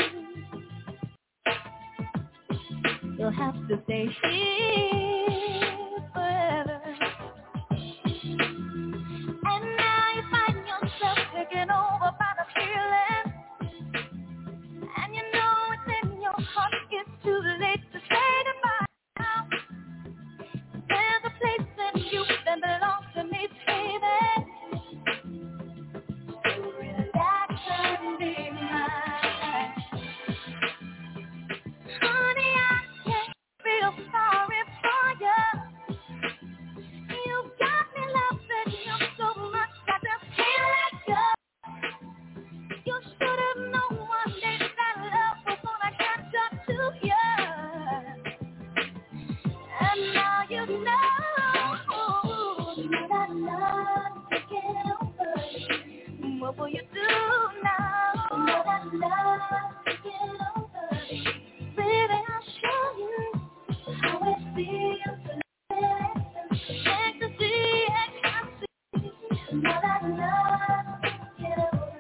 You'll have to stay here forever. And now you find yourself taken over by the feeling, and you know it's in your heart, it's too late to say goodbye now. There's a place in you that belongs to me, baby. So relax and be mine. Honey, I can't feel sorry for you. You got me loving you so much, I just can't let go. You should have known one day that love was gonna catch up to you. And now you know. What will you do now? Now that love's taken over, baby, I'll show you how it feels to live ecstasy. Now that love's taken over.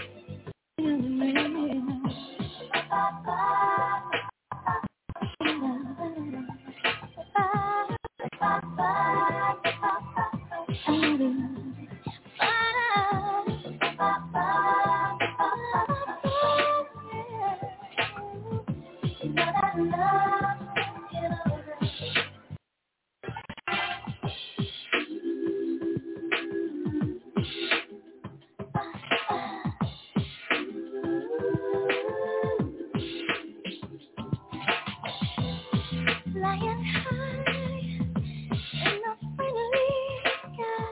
Flying high in the friendly sky,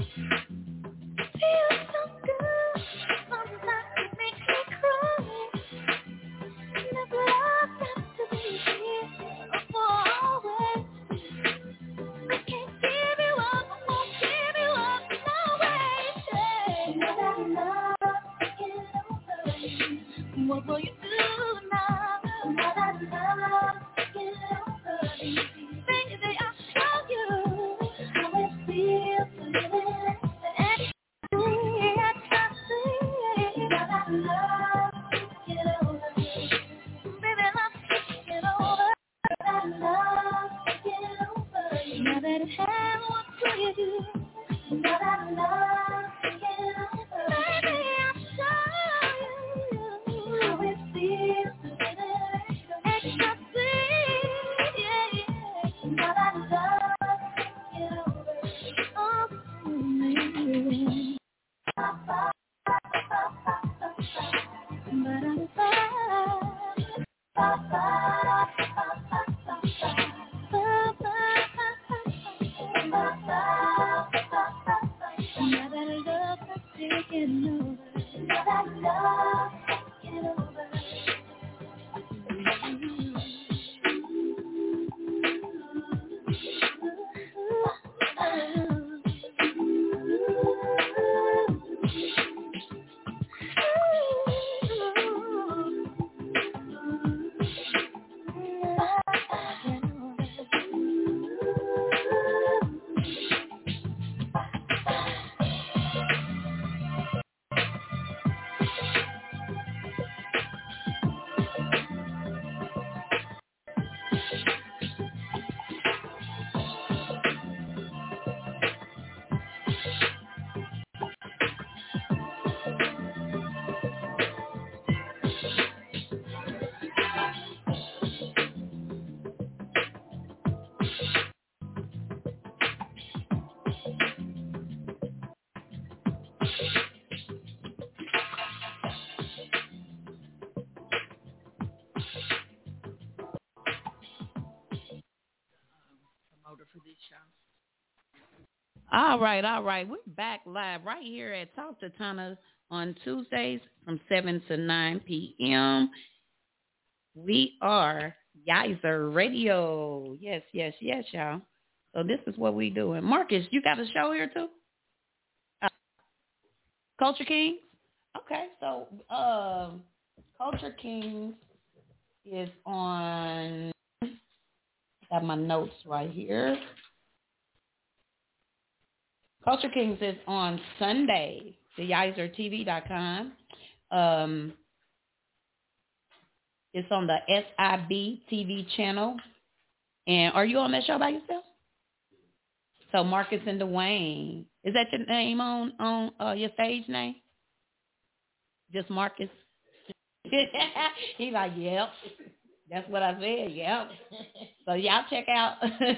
feels so good. Sometimes it makes me cry. This love got to be here for always. I can't give you up, I won't give you up, no way. Now that love's taken over, what will you do now? Now that love's taken over, baby, I'll show you how it feels to live in ecstasy. Now that love's taken over, baby, love's taken over. That love's taken over. Now that it's had, what will you do? Now that love's taken over, baby, I'll show you how it feels to live in ecstasy. Yeah, yeah. Now that love's taken over. Oh, baby. Ba-da-ba. show. All right. We're back live right here at Talk to Tana on Tuesdays from 7 to 9 p.m. We are Yizer Radio. Yes, y'all. So this is what we doing. Marcus, you got a show here too? Culture Kings? Okay, so Culture Kings is on, I got my notes right here. Culture Kings is on Sunday, the YizerTV.com. It's on the SIB TV channel. And are you on that show by yourself? So Marcus and Dwayne. Is that your name on your stage name? Just Marcus? He's like, yep. That's what I said, yep. So y'all check out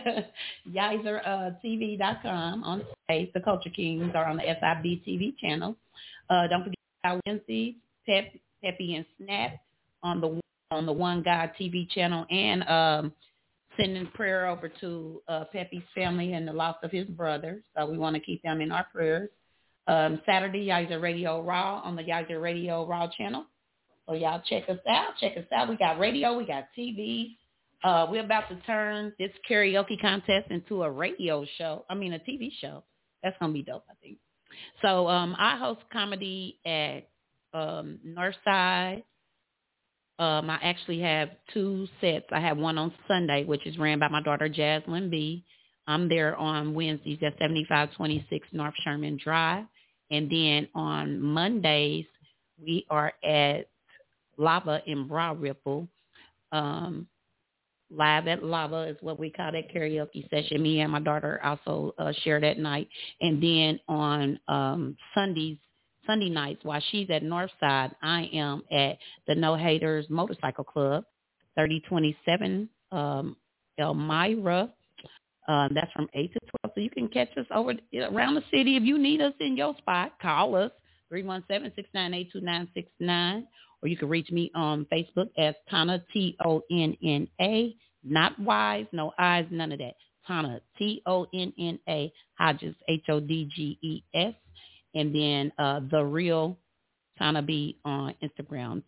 YizerTV.com on stage. The Culture Kings are on the SIB TV channel. Don't forget our Wednesdays, Peppy and Snap on the One God TV channel, and sending prayer over to Peppy's family and the loss of his brother. So we want to keep them in our prayers. Saturday, Yizer Radio Raw on the Yizer Radio Raw channel. So y'all check us out. We got radio, we got TV. We're about to turn this karaoke contest into a radio show. I mean, a TV show. That's going to be dope, I think. So I host comedy at Northside. I actually have 2 sets. I have one on Sunday, which is ran by my daughter, Jaslyn B. I'm there on Wednesdays at 7526 North Sherman Drive. And then on Mondays, we are at Lava in Brow Ripple. Live at Lava is what we call that karaoke session. Me and my daughter also share that night. And then on Sunday nights, while she's at Northside, I am at the No Haters Motorcycle Club, 3027 Elmira. That's from 8 to 12. So you can catch us over around the city. If you need us in your spot, call us, 317-698-2969. Or you can reach me on Facebook as Tana, Tonna, not Y's, no I's, none of that. Tana, Tonna, Hodges, Hodges. And then The Real Tana B on Instagram,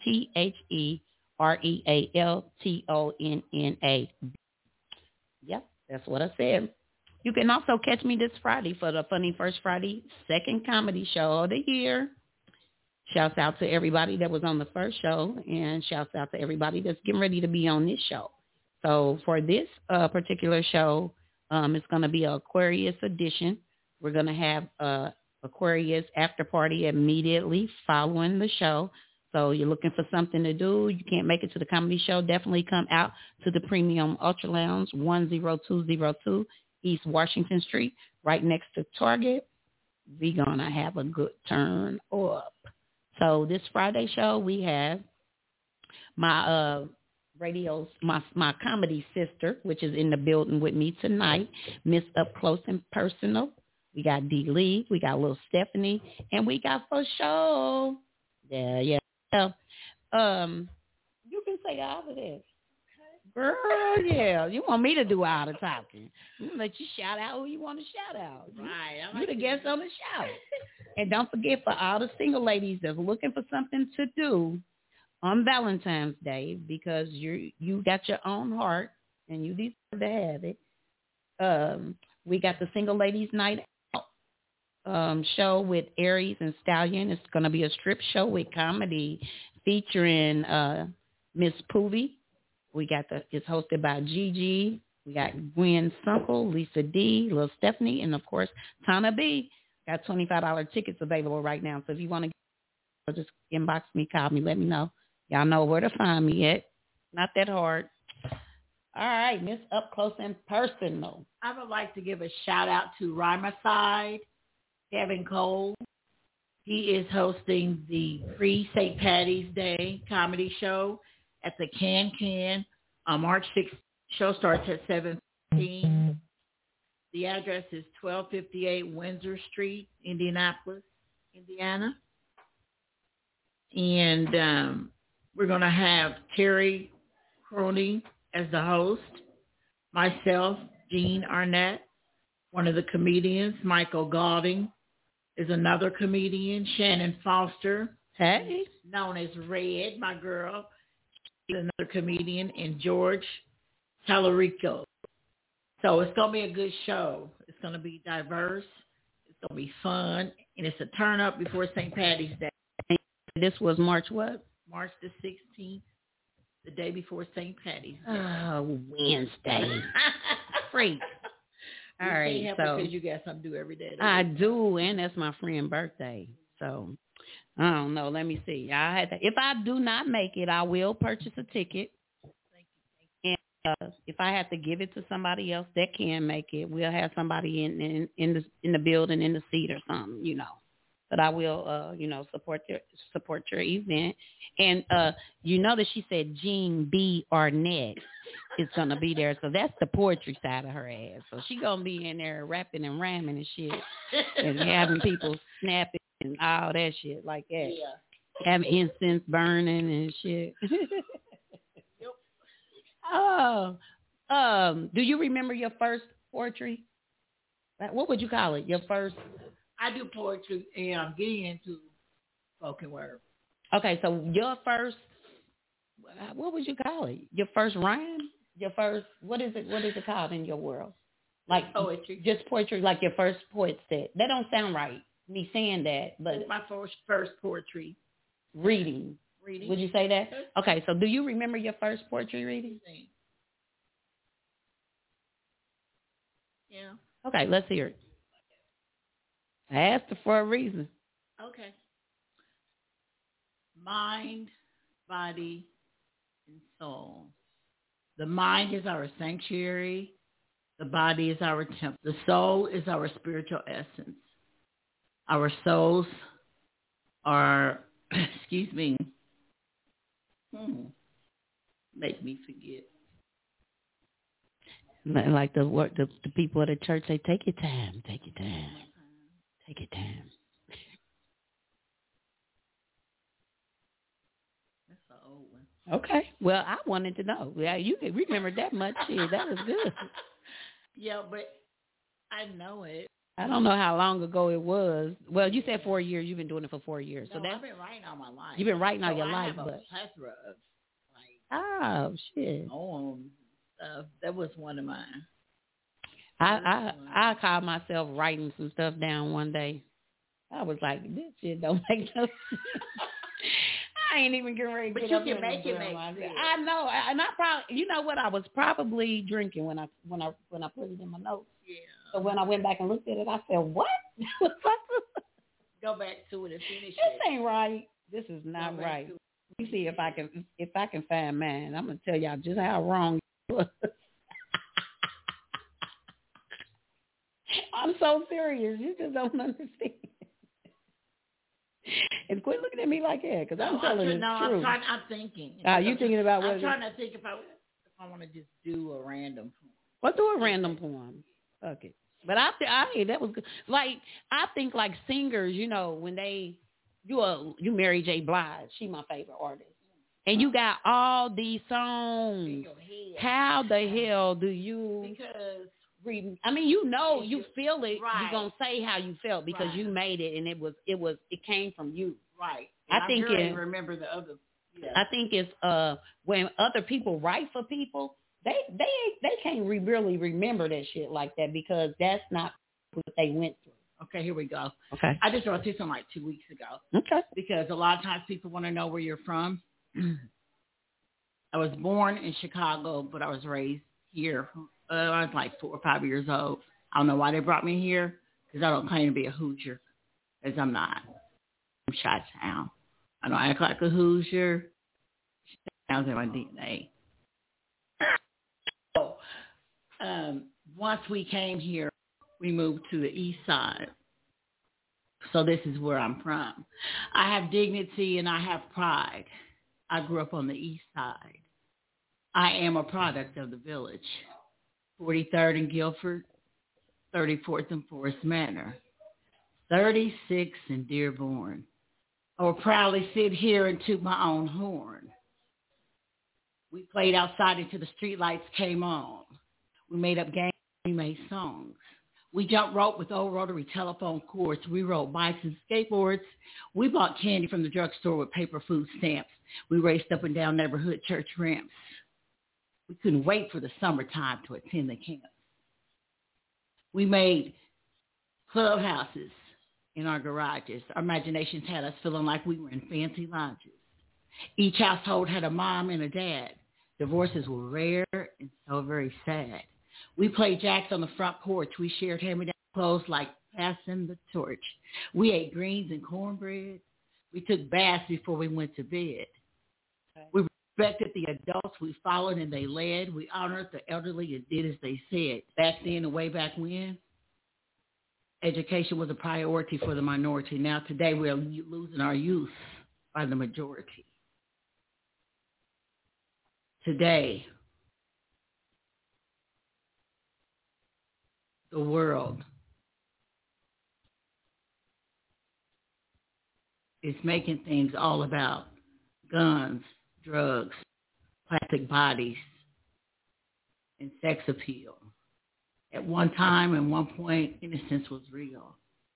TheRealTonna. Yep, that's what I said. You can also catch me this Friday for the Funny First Friday, second comedy show of the year. Shouts out to everybody that was on the first show, and shouts out to everybody that's getting ready to be on this show. So for this particular show, it's going to be an Aquarius edition. We're going to have Aquarius after party immediately following the show. So you're looking for something to do, you can't make it to the comedy show, definitely come out to the Premium Ultra Lounge, 10202 East Washington Street, right next to Target. We're going to have a good turn up. So this Friday show, we have my my comedy sister, which is in the building with me tonight, Miss Up Close and Personal. We got D. Lee, we got little Stephanie, and we got For Show. Yeah. You can say all of this. Girl, yeah. You want me to do all the talking. I'm going to let you shout out who you want to shout out. Right. You the guest on the show. And don't forget, for all the single ladies that's looking for something to do on Valentine's Day, because you got your own heart and you deserve to have it, we got the Single Ladies Night Out show with Aries and Stallion. It's going to be a strip show with comedy featuring Miss Poovy. It's hosted by Gigi. We got Gwen Sunkel, Lisa D, Lil Stephanie, and of course Tana B. Got $25 tickets available right now. So if you want to just inbox me, call me, let me know. Y'all know where to find me at. Not that hard. All right, Miss Up Close and Personal. I would like to give a shout out to Rhymacide, Kevin Cole. He is hosting the pre-St. Patty's Day comedy show at the Can on March 6th. Show starts at 7:15. The address is 1258 Windsor Street, Indianapolis, Indiana. And we're going to have Terry Crony as the host, myself, Jean Arnett, one of the comedians. Michael Golding is another comedian. Shannon Foster, hey, known as Red, my girl, is another comedian. And George Tallarico. So it's going to be a good show. It's going to be diverse. It's going to be fun. And it's a turn up before St. Patty's Day. This was March what? March the 16th, the day before St. Patty's Day. Oh, Wednesday. Freak. All right, so because you got something to do every day. I do, and that's my friend's birthday. So I don't know. Let me see. If I do not make it, I will purchase a ticket. And if I have to give it to somebody else that can make it, we'll have somebody in the building in the seat or something, you know. But I will, support your event. And you know that she said Jean B. Arnett is going to be there. So that's the poetry side of her ass. So she going to be in there rapping and rhyming and shit and having people snapping and all that shit like that. Yeah. Having incense burning and shit. Oh, do you remember your first poetry? What would you call it? Your first? I do poetry, and I'm getting into spoken word. Okay, so your first, what would you call it? Your first rhyme? Your first, what is it called in your world? Like poetry. Just poetry, like your first poet set. That don't sound right, me saying that, but. My first poetry. Reading. Would you say that? Okay, so do you remember your first poetry reading? Yeah. Okay, let's hear it. I asked her for a reason. Okay. Mind, body, and soul. The mind is our sanctuary. The body is our temple. The soul is our spiritual essence. Our souls are, excuse me, make me forget. Like the people at the church say, take your time, take your time. Take your time. That's an old one. Okay. Well, I wanted to know. Yeah, you can remember that much. Shit, that was good. Yeah, but I know it. I don't know how long ago it was. Well, you said 4 years. You've been doing it for 4 years. So I've been writing all my life. You've been writing all your I life, have a but plethora of oh shit. Stuff. That was one of mine. I called myself writing some stuff down one day. I was like, this shit don't make no sense. I ain't even getting ready to get up here. But you can make it make sense. I know, and I probably, you know what, I was probably drinking when I put it in my notes. Yeah. So when I went back and looked at it, I said, what? Go back to it and finish it. This ain't right. This is not right. Let me see if I can find mine. I'm gonna tell y'all just how wrong it was. I'm so serious. You just don't understand. And quit looking at me like that, because I'm telling you the truth. I'm thinking. You thinking about what? I'm trying to think if I want to just do a random poem. Well, do a random poem. Fuck it. But I that was good. Like, I think like singers, you know, when you Mary J. Blige, she my favorite artist. And you got all these songs. How the hell do you? Because I mean, you feel it. Right. You're gonna say how you felt because you made it, and it came from you. Right. I think I remember the other. Yeah. I think it's when other people write for people, they can't really remember that shit like that because that's not what they went through. Okay, here we go. Okay. I just wrote this one like 2 weeks ago. Okay. Because a lot of times people want to know where you're from. I was born in Chicago, but I was raised here. I was like 4 or 5 years old. I don't know why they brought me here because I don't claim to be a Hoosier, because I'm not. I'm Chi-Town. I don't act like a Hoosier. Sounds in my DNA. So, once we came here, we moved to the east side. So this is where I'm from. I have dignity and I have pride. I grew up on the east side. I am a product of the village. 43rd and Guilford, 34th and Forest Manor, 36th and Dearborn. I will proudly sit here and toot my own horn. We played outside until the street lights came on. We made up games, we made songs. We jump rope with old rotary telephone cords. We rode bikes and skateboards. We bought candy from the drugstore with paper food stamps. We raced up and down neighborhood church ramps. We couldn't wait for the summertime to attend the camps. We made clubhouses in our garages. Our imaginations had us feeling like we were in fancy lodges. Each household had a mom and a dad. Divorces were rare and so very sad. We played jacks on the front porch. We shared hand-me-down clothes like passing the torch. We ate greens and cornbread. We took baths before we went to bed. We respected the adults we followed and they led. We honored the elderly and did as they said. Back then and way back when, education was a priority for the minority. Now today we are losing our youth by the majority. Today, the world is making things all about guns, drugs, plastic bodies, and sex appeal. At one time and one point, innocence was real.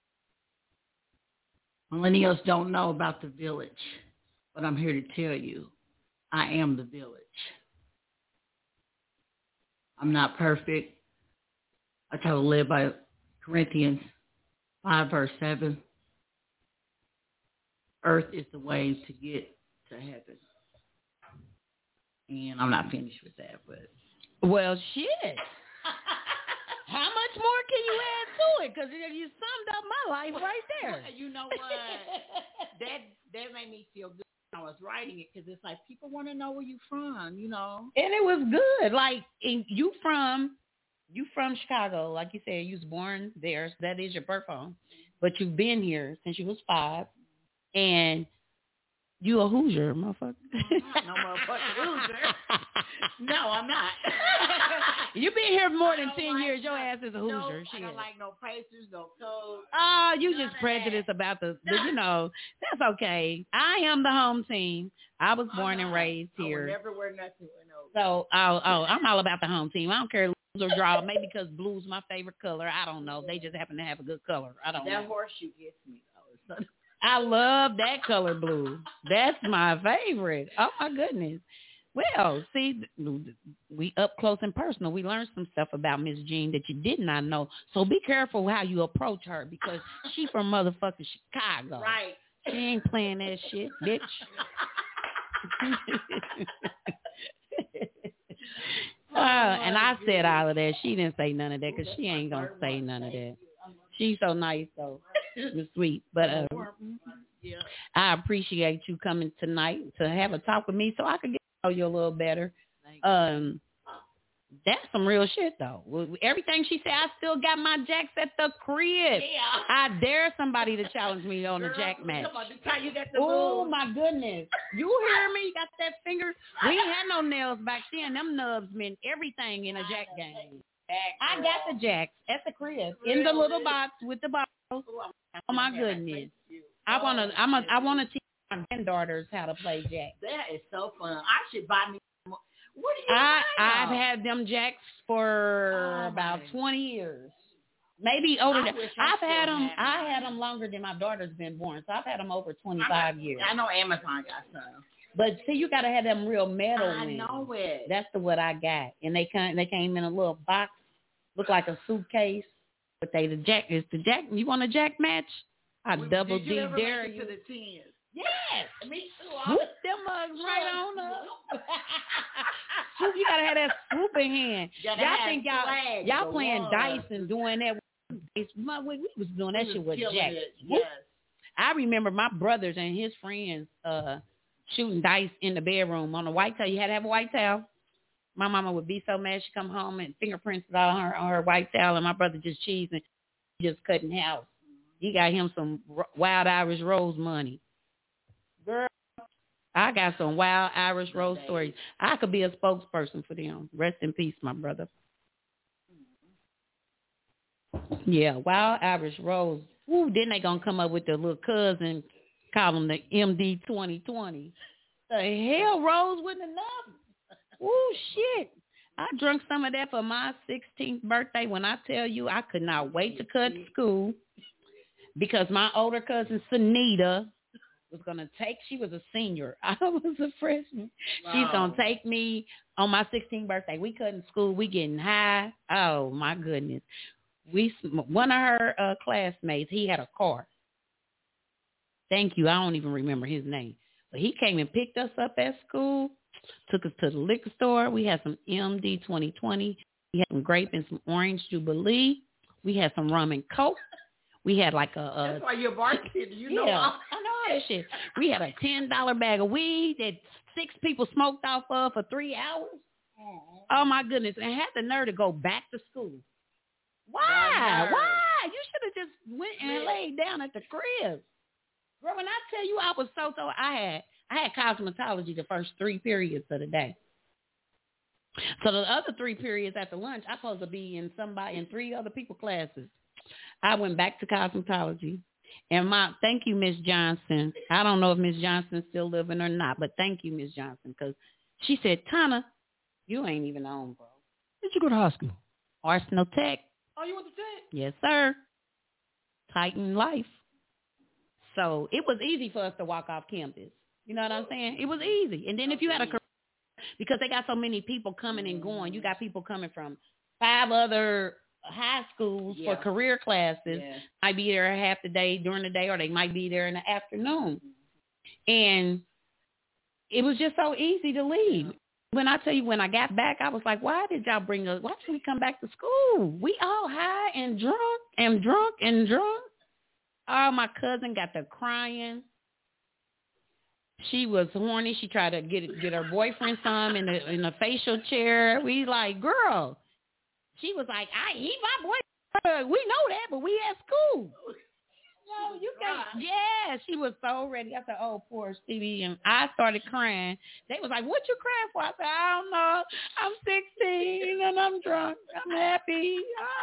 Millennials don't know about the village, but I'm here to tell you, I am the village. I'm not perfect. I try to live by Corinthians 5, verse 7. Earth is the way to get to heaven. And I'm not finished with that, but. Well, shit. How much more can you add to it? Because you summed up my life right there. You know what? that made me feel good when I was writing it, because it's like people want to know where you from, you know. And it was good. Like, you from Chicago, like you said, you was born there. So that is your birth home. But you've been here since you was 5. And you a Hoosier, motherfucker. No motherfucking Hoosier. No, I'm not. You been here more than 10 years. Your ass is a Hoosier. No, shit. I don't like no Pacers, no Codes. Oh, you just prejudiced about the, you know, that's okay. I am the home team. I was born and raised here. I would never wear nothing with no. So, I'm all about the home team. I don't care lose or draw. Maybe because blue's my favorite color. I don't know. They just happen to have a good color. I don't know. That horseshoe gets me, though. I love that color blue. That's my favorite. Oh, my goodness. Well, see, we up close and personal. We learned some stuff about Miss Jean that you did not know. So be careful how you approach her, because she from motherfucking Chicago. Right. She ain't playing that shit, bitch. And I said all of that. She didn't say none of that, because she ain't going to say none of that. She's so nice, though. It's sweet. But I appreciate you coming tonight to have a talk with me so I could get to know you a little better. That's some real shit, though. Everything she said, I still got my jacks at the crib. Yeah. I dare somebody to challenge me on a jack match. Oh, my goodness. You hear me? Got that finger? We ain't had no nails back then. Them nubs meant everything in a jack game. I got the jacks at the crib in the little box with the bottles. Oh my goodness! I wanna teach my granddaughters how to play jacks. That is so fun. I should buy me more. What do you I've had them jacks for about 20 years, maybe older. I had them longer than my daughter's been born, so I've had them over 25 years. I know Amazon got some. But see, you gotta have them real metal. I know it. That's what I got, and they came in a little box, look like a suitcase. But the jack. You want a jack match? I double D dare you. To the 10s? Yes. Me too. Swoop them mugs right on up. Swoop, you gotta have that swooping hand. Y'all think y'all playing dice and doing that? We was doing that shit with jack. Yes. I remember my brothers and his friends shooting dice in the bedroom on a white towel. You had to have a white towel. My mama would be so mad. She'd come home and fingerprints it on her white towel, and my brother just cheesing, just cutting house. He got him some Wild Irish Rose money. Girl, I got some Wild Irish Rose stories. I could be a spokesperson for them. Rest in peace, my brother. Yeah, Wild Irish Rose. Ooh, then they gonna come up with the little cousin, call them the MD 2020. The hell, Rose wasn't enough. Oh, shit. I drank some of that for my 16th birthday. When I tell you, I could not wait to cut school because my older cousin, Sunita, was going to take, she was a senior. I was a freshman. Wow. She's going to take me on my 16th birthday. We cutting school. We getting high. Oh, my goodness. One of her classmates, he had a car. Thank you. I don't even remember his name. But he came and picked us up at school, took us to the liquor store. We had some MD 2020. We had some grape and some orange Jubilee. We had some rum and Coke. We had like a... That's why you're a bartender. You know I know all that shit. We had a $10 bag of weed that 6 people smoked off of for 3 hours. Oh, my goodness. And had the nerve to go back to school. Why? Why? You should have just went and laid down at the crib. Girl, when I tell you I was so I had cosmetology the first 3 periods of the day. So the other 3 periods after lunch, I'm supposed to be in 3 other people classes. I went back to cosmetology. And thank you, Miss Johnson. I don't know if Miss Johnson's still living or not, but thank you, Miss Johnson, because she said, Tana, you ain't even on, bro. Where'd you go to high school? Arsenal Tech. Oh, you went to Tech? Yes, sir. Titan Life. So it was easy for us to walk off campus. You know what I'm saying? It was easy. And then if you had a career, because they got so many people coming and going, you got people coming from 5 other high schools for career classes. Might be there half the day during the day, or they might be there in the afternoon. And it was just so easy to leave. When I tell you, when I got back, I was like, why did y'all bring us? Why did we come back to school? We all high and drunk. Oh, my cousin got to crying. She was horny. She tried to get her boyfriend some in a facial chair. We like, girl. She was like, he my boyfriend. We know that, but we at school. No, you can't. Yeah, she was so ready. I said, oh, poor Stevie. And I started crying. They was like, what you crying for? I said, I don't know. I'm 16 and I'm drunk. I'm happy.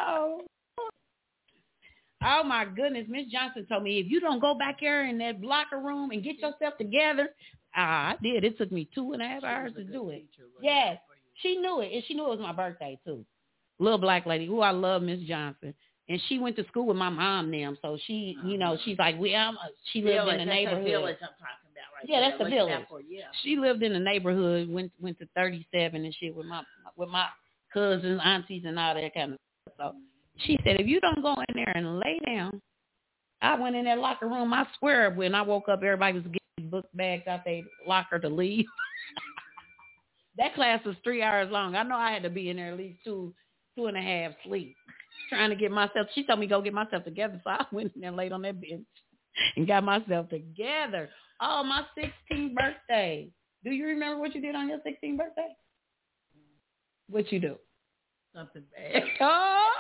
Oh, my goodness. Miss Johnson told me, if you don't go back there in that locker room and get yourself together, I did. It took me 2.5 hours to do it. Yes, she knew it. And she knew it was my birthday, too. Little black lady. Who I love, Miss Johnson. And she went to school with my mom now. So she, she's like, she lived in the neighborhood. That's the village I'm talking about right there. That's the village. She lived in the neighborhood, went to 37 and shit with my cousins, aunties, and all that kind of stuff. So she said, if you don't go in there and lay down, I went in that locker room. I swear, when I woke up, everybody was getting book bags out their locker to leave. That class was 3 hours long. I know I had to be in there at least 2.5 sleep, trying to get myself. She told me go get myself together, so I went in there, laid on that bench, and got myself together. Oh, my 16th birthday. Do you remember what you did on your 16th birthday? What you do? Something bad. Oh!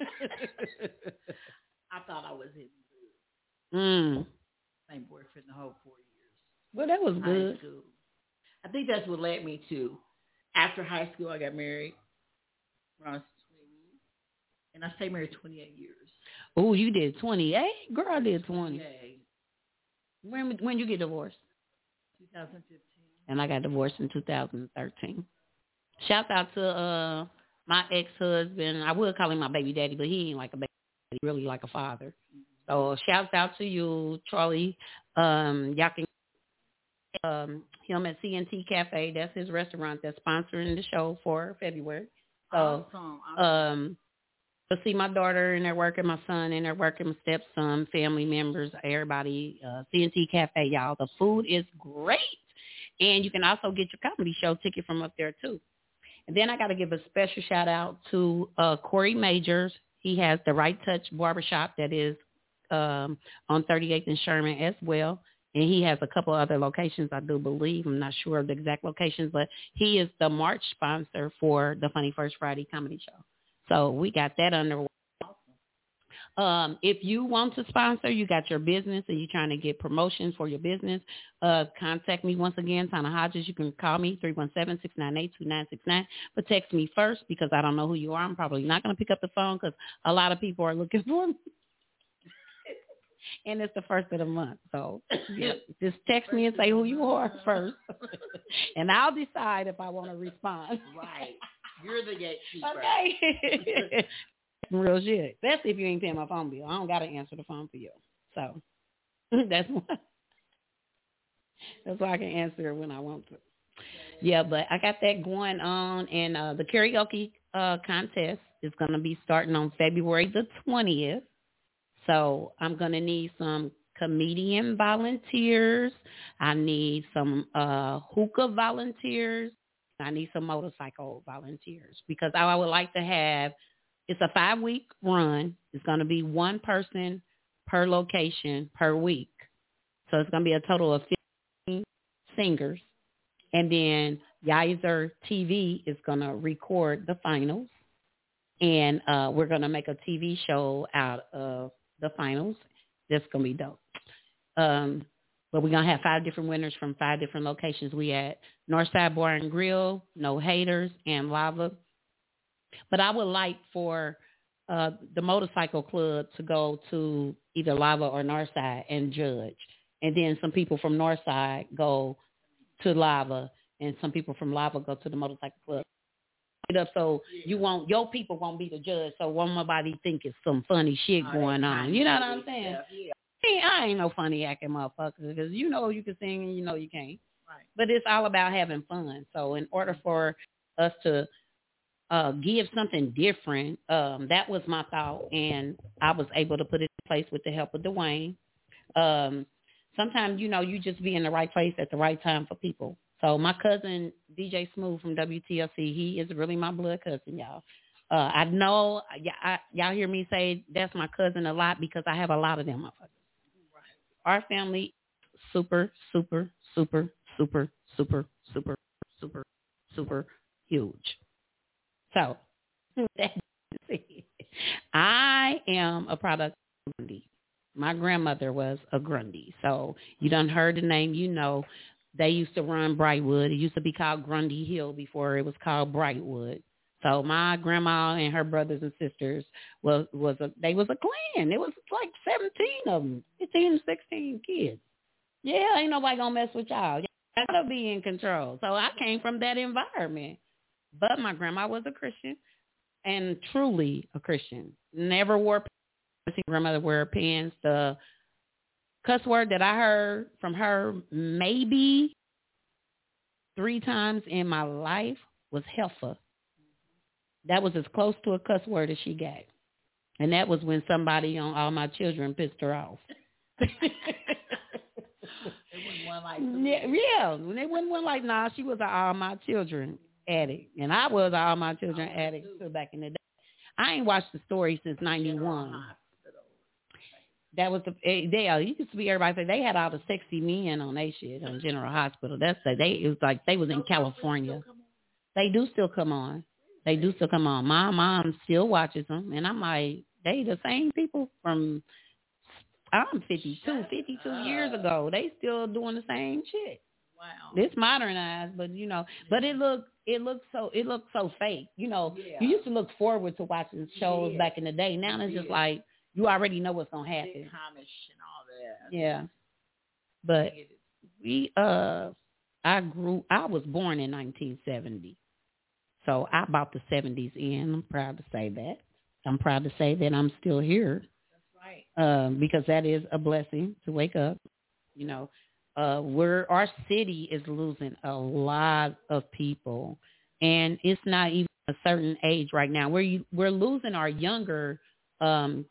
I thought I was in same boyfriend the whole 4 years. Well, that was good. High school. I think that's what led me to. After high school, I got married when I was 20, and I stayed married 28 years. Oh, you did 28? Girl, I did 20. 28. When you get divorced? 2015. And I got divorced in 2013. Shout out to my ex-husband. I would call him my baby daddy, but he ain't like a baby daddy, really like a father. So shout out to you, Charlie. Y'all can him at CNT Cafe. That's his restaurant that's sponsoring the show for February. So awesome. You'll see my daughter in there working, my son in there working, my stepson, family members, everybody. CNT Cafe, y'all. The food is great. And you can also get your comedy show ticket from up there, too. And then I got to give a special shout out to Corey Majors. He has the Right Touch Barbershop that is on 38th and Sherman as well. And he has a couple other locations, I do believe. I'm not sure of the exact locations, but he is the March sponsor for the Funny First Friday comedy show. So we got that underway. If you want to sponsor, you got your business and you're trying to get promotions for your business, contact me once again, Tana Hodges. You can call me, 317-698-2969, but text me first because I don't know who you are. I'm probably not going to pick up the phone because a lot of people are looking for me. And it's the first of the month. So just text me and say who you are first. And I'll decide if I want to respond. Right. You're the gatekeeper. Okay. Real shit. Especially if you ain't paying my phone bill. I don't got to answer the phone for you. So that's why I can answer it when I want to. Yeah, but I got that going on, and the karaoke contest is going to be starting on February the 20th. So I'm going to need some comedian volunteers. I need some hookah volunteers. I need some motorcycle volunteers because I would like to have, it's a 5-week run. It's going to be one person per location per week. So it's going to be a total of 15 singers. And then Yizer TV is going to record the finals. And we're going to make a TV show out of the finals. That's going to be dope. But we're going to have 5 different winners from 5 different locations. We had Northside Bar and Grill, No Haters, and Lava. But I would like for the motorcycle club to go to either Lava or Northside and judge. And then some people from Northside go to Lava, and some people from Lava go to the motorcycle club. So your people won't be the judge, so won't nobody think it's some funny shit going on. You know what I'm saying? I ain't no funny acting motherfucker because you know you can sing and you know you can't. Right. But it's all about having fun. So in order for us to give something different, that was my thought, and I was able to put it in place with the help of Dwayne. Sometimes, you just be in the right place at the right time for people. So my cousin, DJ Smooth from WTLC, he is really my blood cousin, y'all. I know y'all hear me say that's my cousin a lot because I have a lot of them motherfuckers. Right. Our family, super, super, super, super, super, super, super, super huge. So I am a product of Grundy. My grandmother was a Grundy. So you done heard the name, they used to run Brightwood. It used to be called Grundy Hill before it was called Brightwood. So my grandma and her brothers and sisters was a clan. It was like 17 of them, 15, 16 kids. Yeah, ain't nobody gonna mess with y'all. Y'all gotta be in control. So I came from that environment. But my grandma was a Christian, and truly a Christian. Never wore pants. I seen grandmother wear pants. The cuss word that I heard from her maybe 3 times in my life was heifer. That was as close to a cuss word as she got. And that was when somebody on All My Children pissed her off. It wasn't one like they wasn't one like, nah, she was an All My Children addict. And I was an All My Children addict too back in the day. I ain't watched the story since 91. That was they used to be, everybody say they had all the sexy men on their shit on General Hospital. It was like they was in California. They do still come on. They do still come on. My mom still watches them, and I'm like, they the same people from, I'm 52 years ago. They still doing the same shit. Wow. It's modernized, but but it looks so fake. You used to look forward to watching shows back in the day. Now it's just like you already know what's gonna happen. And all that. Yeah. But I was born in 1970. So I bought the 70s in. I'm proud to say that. I'm proud to say that I'm still here. That's right. Because that is a blessing to wake up. Our city is losing a lot of people, and it's not even a certain age right now. We're losing our younger kids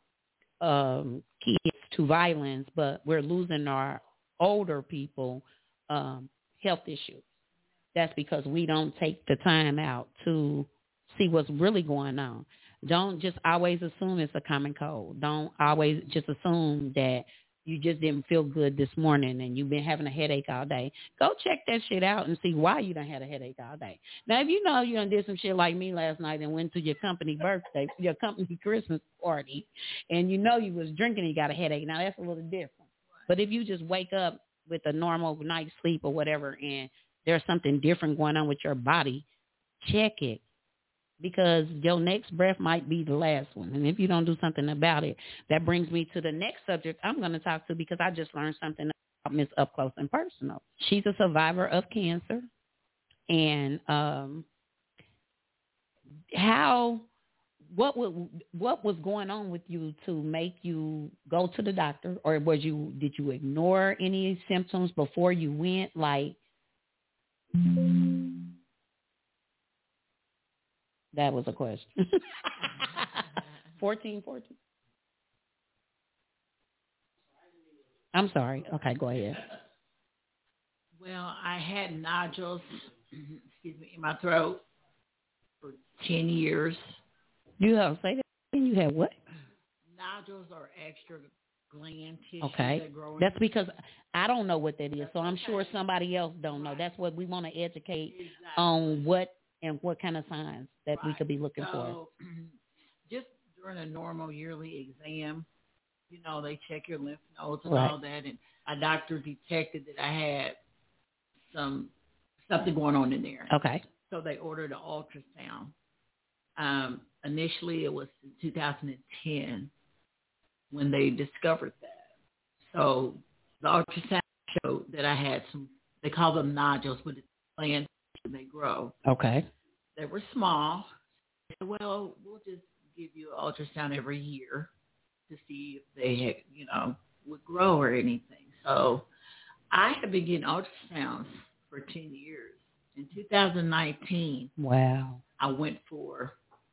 to violence, but we're losing our older people health issues. That's because we don't take the time out to see what's really going on. Don't just always assume it's a common cold. Don't always just assume that you just didn't feel good this morning and you've been having a headache all day. Go check that shit out and see why you done had a headache all day. Now, if you done did some shit like me last night and went to your company birthday, your company Christmas party, and you was drinking and you got a headache, now that's a little different. But if you just wake up with a normal night's sleep or whatever and there's something different going on with your body, check it. Because your next breath might be the last one. And if you don't do something about it, that brings me to the next subject I'm going to talk to, because I just learned something about Miss Up Close and Personal. She's a survivor of cancer. And what was going on with you to make you go to the doctor, or did you ignore any symptoms before you went? Like, that was a question. 14. I'm sorry. Okay, go ahead. Well, I had nodules, in my throat for 10 years. You have say that? You have what? Nodules are extra gland tissue that grow in. That's because I don't know what that is, so I'm sure somebody else don't know. That's what we want to educate on, what kind of signs that we could be looking for. Just during a normal yearly exam, they check your lymph nodes and all that, and a doctor detected that I had something going on in there. Okay. So they ordered an ultrasound. Initially, it was in 2010 when they discovered that. So the ultrasound showed that I had they call them nodules, but it's gland tissue, they grow. Okay. They were small. They said, well, we'll just give you an ultrasound every year to see if they would grow or anything. So I have been getting ultrasounds for 10 years. In 2019, wow, I went for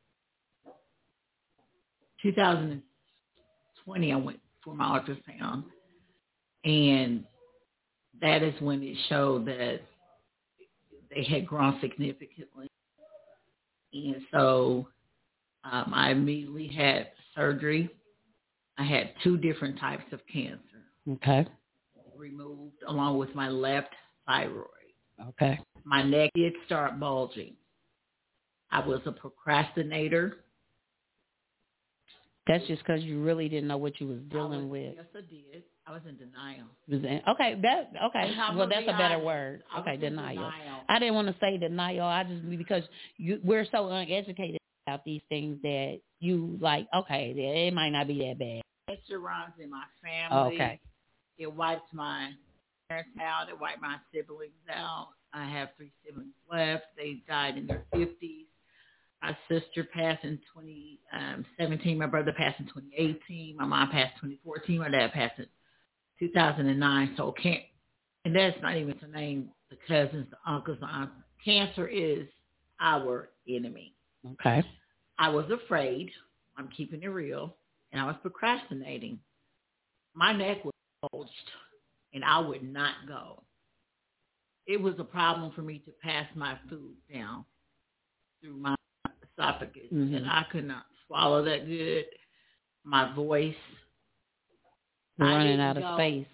2020. I went for my ultrasound, and that is when it showed that they had grown significantly. And so I immediately had surgery. I had 2 different types of cancer. Okay. Removed along with my left thyroid. Okay. My neck did start bulging. I was a procrastinator. That's just because you really didn't know what you was dealing with. Yes, I did. I was in denial. Okay. Well, that's a better word. Okay, denial. I didn't want to say denial. Because we're so uneducated about these things that you like, okay, it might not be that bad. Cancer runs in my family. Okay. It wiped my parents out. It wiped my siblings out. I have 3 siblings left. They died in their 50s. My sister passed in 2017. My brother passed in 2018. My mom passed in 2014. My dad passed in 2009. So and that's not even to name the cousins, the uncles, the aunts. Cancer is our enemy. Okay. I was afraid. I'm keeping it real. And I was procrastinating. My neck was bulged, and I would not go. It was a problem for me to pass my food down through my esophagus, and I could not swallow that good. My voice running out of space.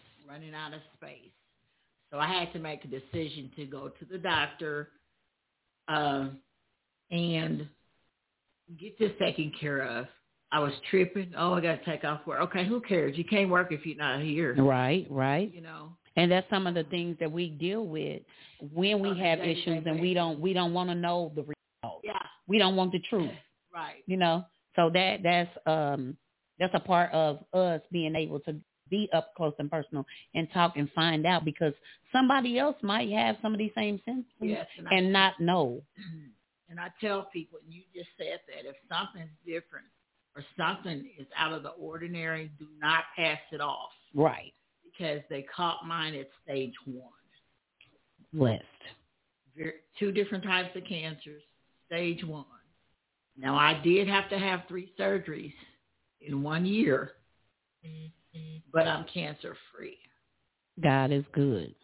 So I had to make a decision to go to the doctor and get this taken care of. I was tripping. Oh, I got to take off work. Okay, who cares? You can't work if you're not here. Right. And that's some of the things that we deal with when we have issues, and we don't want to know the results. Yeah. We don't want the truth. Right. So that's a part of us being able to be up close and personal and talk and find out, because somebody else might have some of these same symptoms and not know. And I tell people, and you just said that, if something's different or something is out of the ordinary, do not pass it off. Right. Because they caught mine at stage 1. Blessed. 2 different types of cancers, stage 1. Now, I did have to have 3 surgeries in 1 year, but I'm cancer-free. God is good.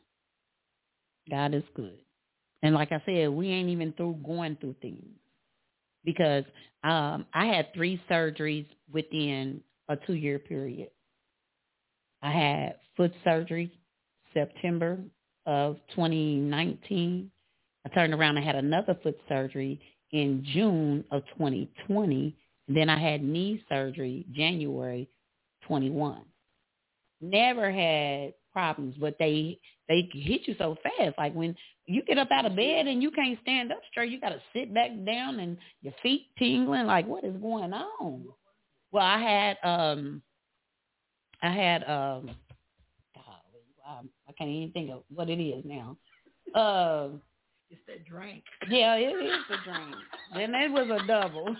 And like I said, we ain't even going through things. Because I had 3 surgeries within a 2-year period. I had foot surgery September of 2019. I turned around and had another foot surgery in June of 2020. Then I had knee surgery January 21. Never had problems, but they hit you so fast. Like when you get up out of bed and you can't stand up straight, you got to sit back down and your feet tingling. Like, what is going on? Well, I can't even think of what it is now. It's that drink. Yeah, it is a drink. Then it was a double.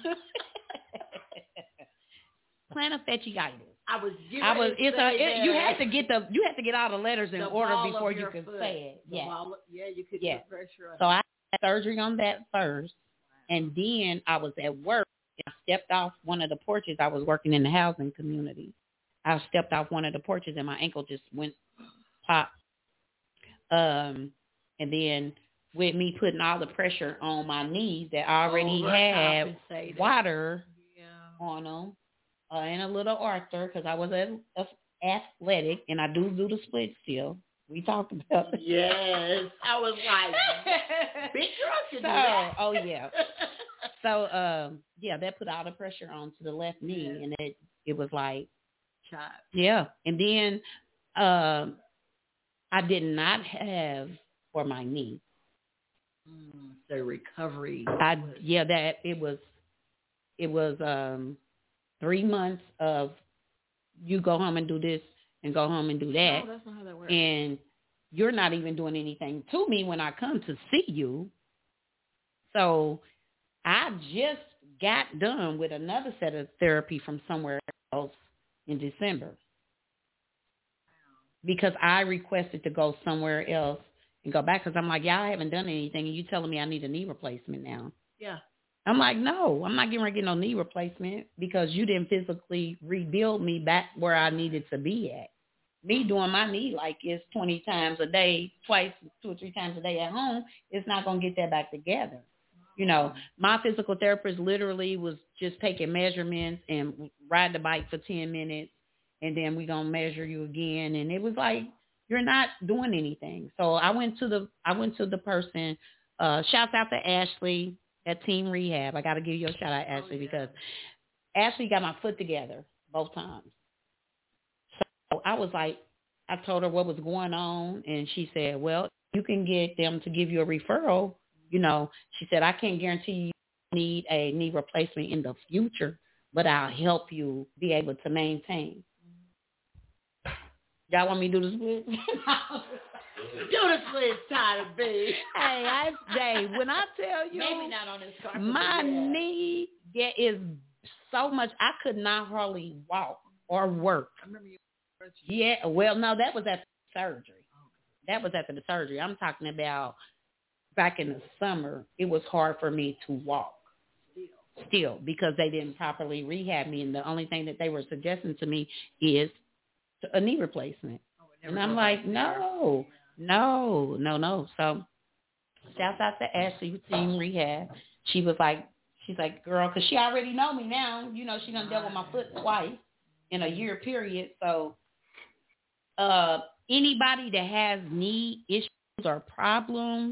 Plantar fasciitis. You had to get all the letters in order before you could say it. You could put pressure on. So I had surgery on that first, and then I was at work. And I stepped off one of the porches. I was working in the housing community. I stepped off one of the porches, and my ankle just went pop. And then with me putting all the pressure on my knees that already had water on them. And a little arthur because I was athletic and I do the split still. We talked about it. Yes. I was like, big girl should do that. Oh, yeah. So, that put all the pressure onto the left knee and it was like, shot. Yeah. And then I did not have for my knee. The recovery. It was 3 months of you go home and do this and go home and do that. No, that's not how that works. And you're not even doing anything to me when I come to see you. So I just got done with another set of therapy from somewhere else in December. Because I requested to go somewhere else and go back because I'm like, I haven't done anything and you telling me I need a knee replacement now. Yeah. I'm like, no, I'm not getting ready to get no knee replacement because you didn't physically rebuild me back where I needed to be at. Me doing my knee like it's 20 times a day, 2 or 3 times a day at home, it's not going to get that back together. You know, my physical therapist literally was just taking measurements and ride the bike for 10 minutes, and then we're going to measure you again. And it was like, you're not doing anything. So I went to the person, shouts out to Ashley at Team Rehab. I got to give you a shout out, Ashley, because Ashley got my foot together both times. So I was like, I told her what was going on, and she said, well, you can get them to give you a referral. You know, she said, I can't guarantee you need a knee replacement in the future, but I'll help you be able to maintain. Y'all want me to do the split? Do the split, Tyler B. Hey, when I tell you, maybe not on this carpet. My knee is so much. I could not hardly walk or work. I remember you. Yeah, well, no, that was after the surgery. That was after the surgery. I'm talking about back in the summer. It was hard for me to walk. Still, because they didn't properly rehab me, and the only thing that they were suggesting to me is a knee replacement. And I'm like, no. So shout out to Ashley with Team Rehab. She's like, girl, because she already know me now. You know, she done dealt with my foot twice in a year period. So anybody that has knee issues or problems,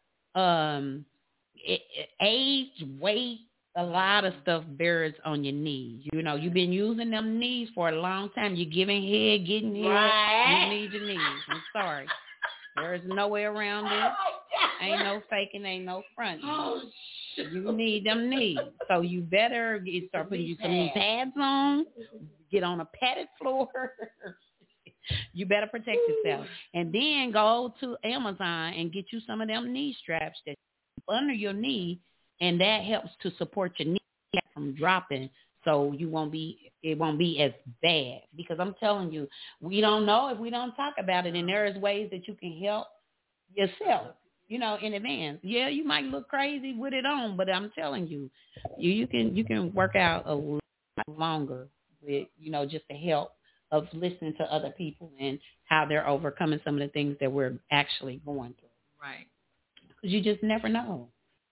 age, weight, a lot of stuff bears on your knees. You know, you've been using them knees for a long time. You're giving head, getting head. Right. You need your knees. I'm sorry. There's no way around it. Ain't no faking, ain't no fronting. Oh, you need them knees. So you better start putting you some knee pads on. Get on a padded floor. You better protect yourself. And then go to Amazon and get you some of them knee straps that under your knee, and that helps to support your knee from dropping, so it won't be as bad. Because I'm telling you, we don't know if we don't talk about it, and there is ways that you can help yourself, you know, in advance. Yeah, you might look crazy with it on, but I'm telling you, you can work out a lot longer with, you know, just the help of listening to other people and how they're overcoming some of the things that we're actually going through. Right. Because you just never know.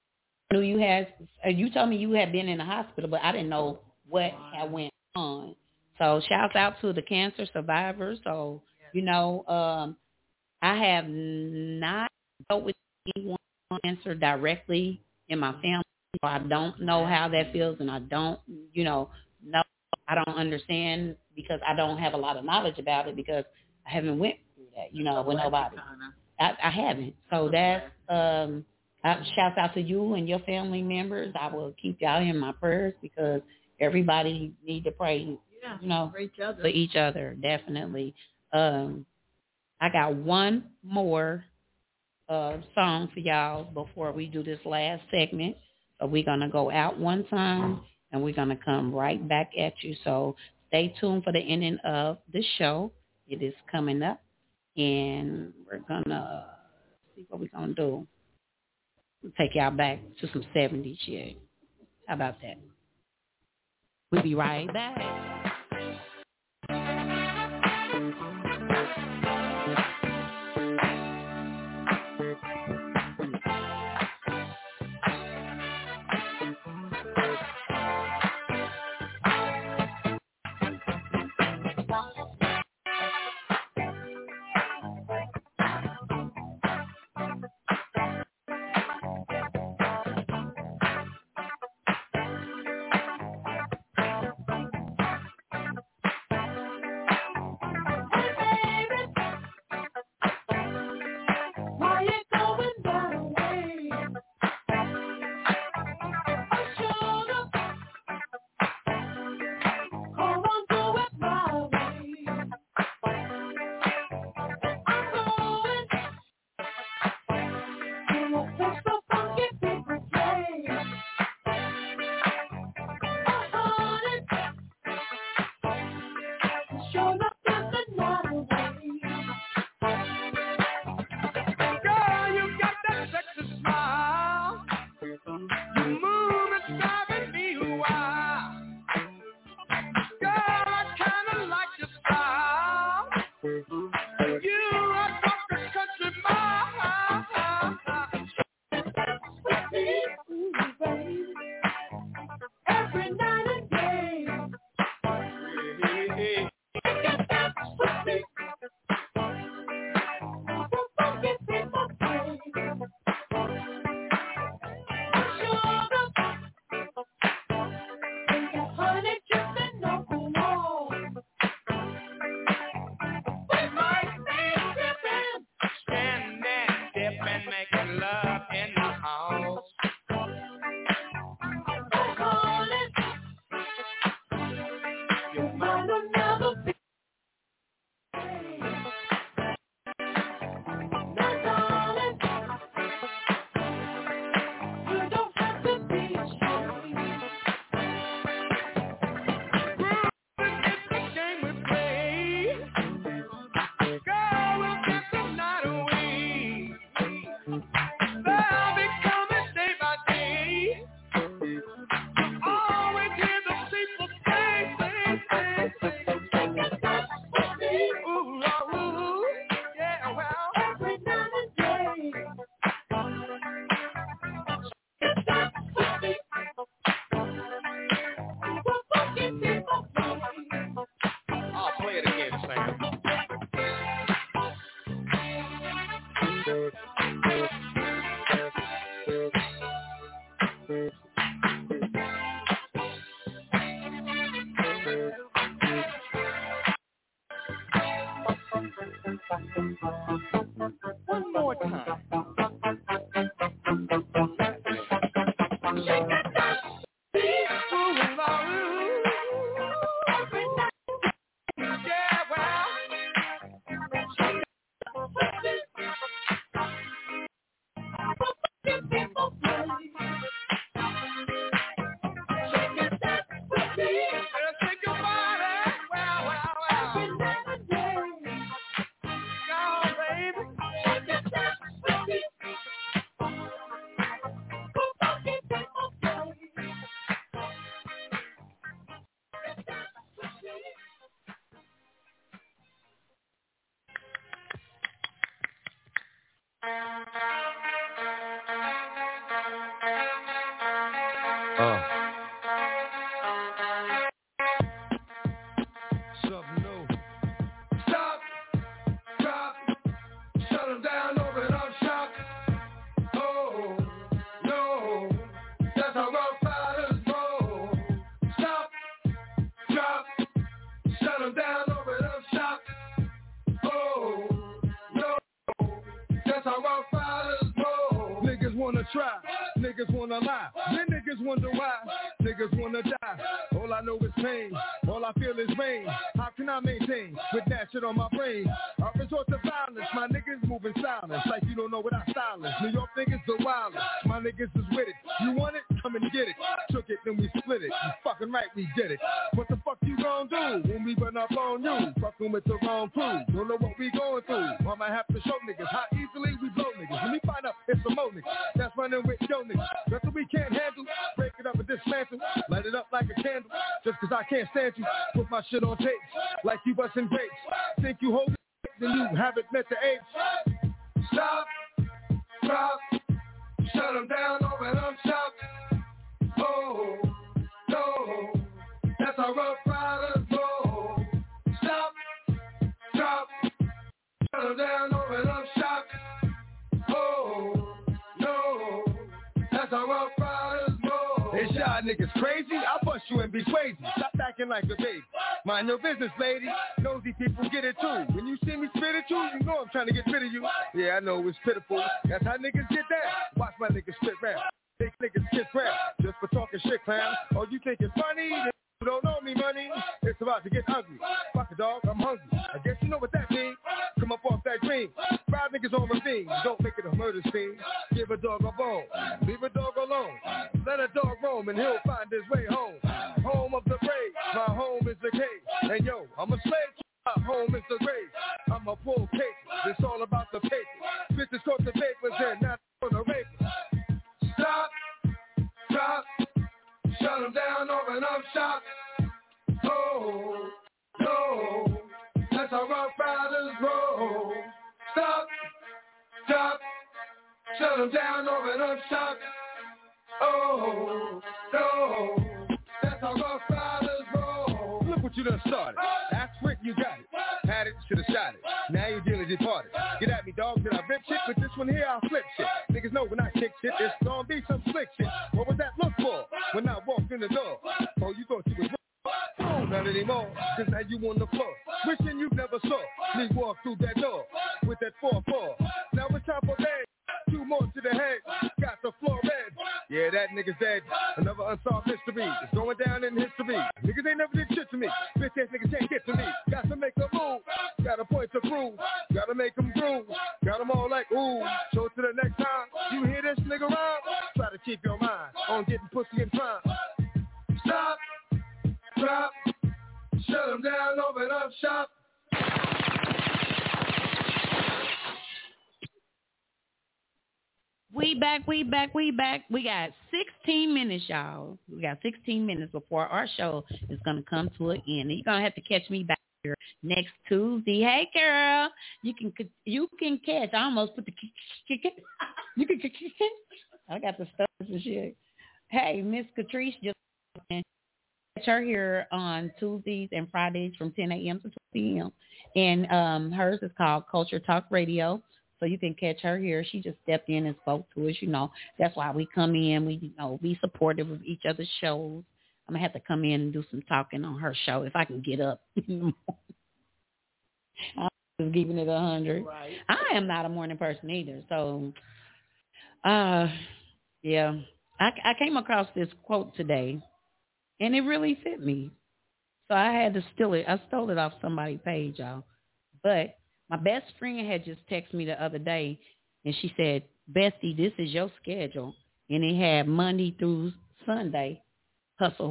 You told me you had been in the hospital, but I didn't know what had went on. So shouts out to the cancer survivors. So, you know, I have not dealt with anyone with cancer directly in my family. So I don't know how that feels, and I don't, I don't understand because I don't have a lot of knowledge about it because I haven't went through that, with nobody. I haven't. So that's shouts out to you and your family members. I will keep y'all in my prayers because everybody need to pray, for each other, definitely. I got one more song for y'all before we do this last segment. So we're going to go out one time, and we're going to come right back at you. So stay tuned for the ending of the show. It is coming up, and we're going to see what we're going to do. We'll take y'all back to some 70s shit. How about that? We'll be right back. One more time. Try. Niggas wanna lie, then niggas wonder why. Niggas wanna die, all I know is pain. All I feel is rain. How can I maintain with that shit on my brain? I resort to violence, my niggas moving silence. Like you don't know what I style is. New York niggas the wildest, my niggas is with it. You want it? Come and get it. Took it, then we split it. You fucking right, we did it. What the fuck you gon' do when we run up on you? Fucking with the wrong crew. Don't know what we going through. I might have to show niggas how easily we blow niggas. When we find out it's some more niggas that's running with yo niggas. Nothing we can't handle. Break it up and dismantle. Light it up like a candle. Just cause I can't stand you. Put my shit on tape like you bustin' grapes. Think you hold it, then you haven't met the apes. Stop, drop, shut them down, open up shop. Oh, no, that's how Rough Riders roll. Stop, drop, shut them down, open up shop. Oh, no, that's how Rough Riders roll. It's y'all niggas crazy? I'll bust you and be crazy. Stop acting like a baby. Mind your business, lady. Nosy people get it too. When you see me spit at you, you know I'm trying to get rid of you. Yeah, I know it's pitiful. That's how niggas get that. Watch my niggas spit rap. They niggas kiss rap just for talking shit, clown. Oh, you think it's funny? You don't know me, money. It's about to get ugly. Fuck a dog, I'm hungry. I guess you know what that means. Come up off that dream. 5 niggas on ravine. Don't make it a murder scene. Give a dog a bone. Leave a dog alone. Let a dog roam and he'll find his way home. Home of the brave. My home is the cave. And yo, I'm a slave. My home is the grave. I'm a full cake. It's all about the paper. Bitches caught the papers and not for the rape. Stop, drop, shut them down, open up shop. Oh, no, that's how Rough Riders roll. Stop, drop, shut them down, open up shop. Oh, no, that's how Rough Riders roll. Look what you done started. That's quick, you got it. Had it, should've shot it. Now you're dealing departed. Get at me, dog, did I rip shit? With this one here, I'll flip shit. Niggas know when I kick shit, it's gonna be some slick shit. What was that look for when I walked in the door? Oh, you thought you was wrong? Not anymore, cause now you on the floor. Wishing you never saw me walk through that door with that 4-4. Now it's time for legs. 2 more to the head. Got the floor red. Yeah, that nigga's dead. Another unsolved mystery. It's going down in history. Niggas ain't never did shit to me. Bitch ass niggas can't get to me. Got to make a move. Got a point to prove. Gotta make them groove. Got them all like, ooh. So to the next time you hear this nigga rhyme, try to keep your mind on getting pussy in prime. Stop, drop, shut them down, open up shop. We back. We got 16 minutes, y'all. We got 16 minutes before our show is going to come to an end. You're going to have to catch me back here next Tuesday. Hey, girl. You can catch. I almost put the you can I got the stuff and shit. Hey, Miss Catrice, just catch her here on Tuesdays and Fridays from 10 a.m. to 12 p.m. And hers is called Culture Talk Radio. So you can catch her here. She just stepped in and spoke to us. You know, that's why we come in. We, be supportive of each other's shows. I'm going to have to come in and do some talking on her show if I can get up in the morning. I'm just giving it 100. Right. I am not a morning person either. So, yeah. I came across this quote today, and it really fit me. So I had to steal it. I stole it off somebody's page, y'all. But my best friend had just texted me the other day, and she said, Bestie, this is your schedule. And it had Monday through Sunday. Hustle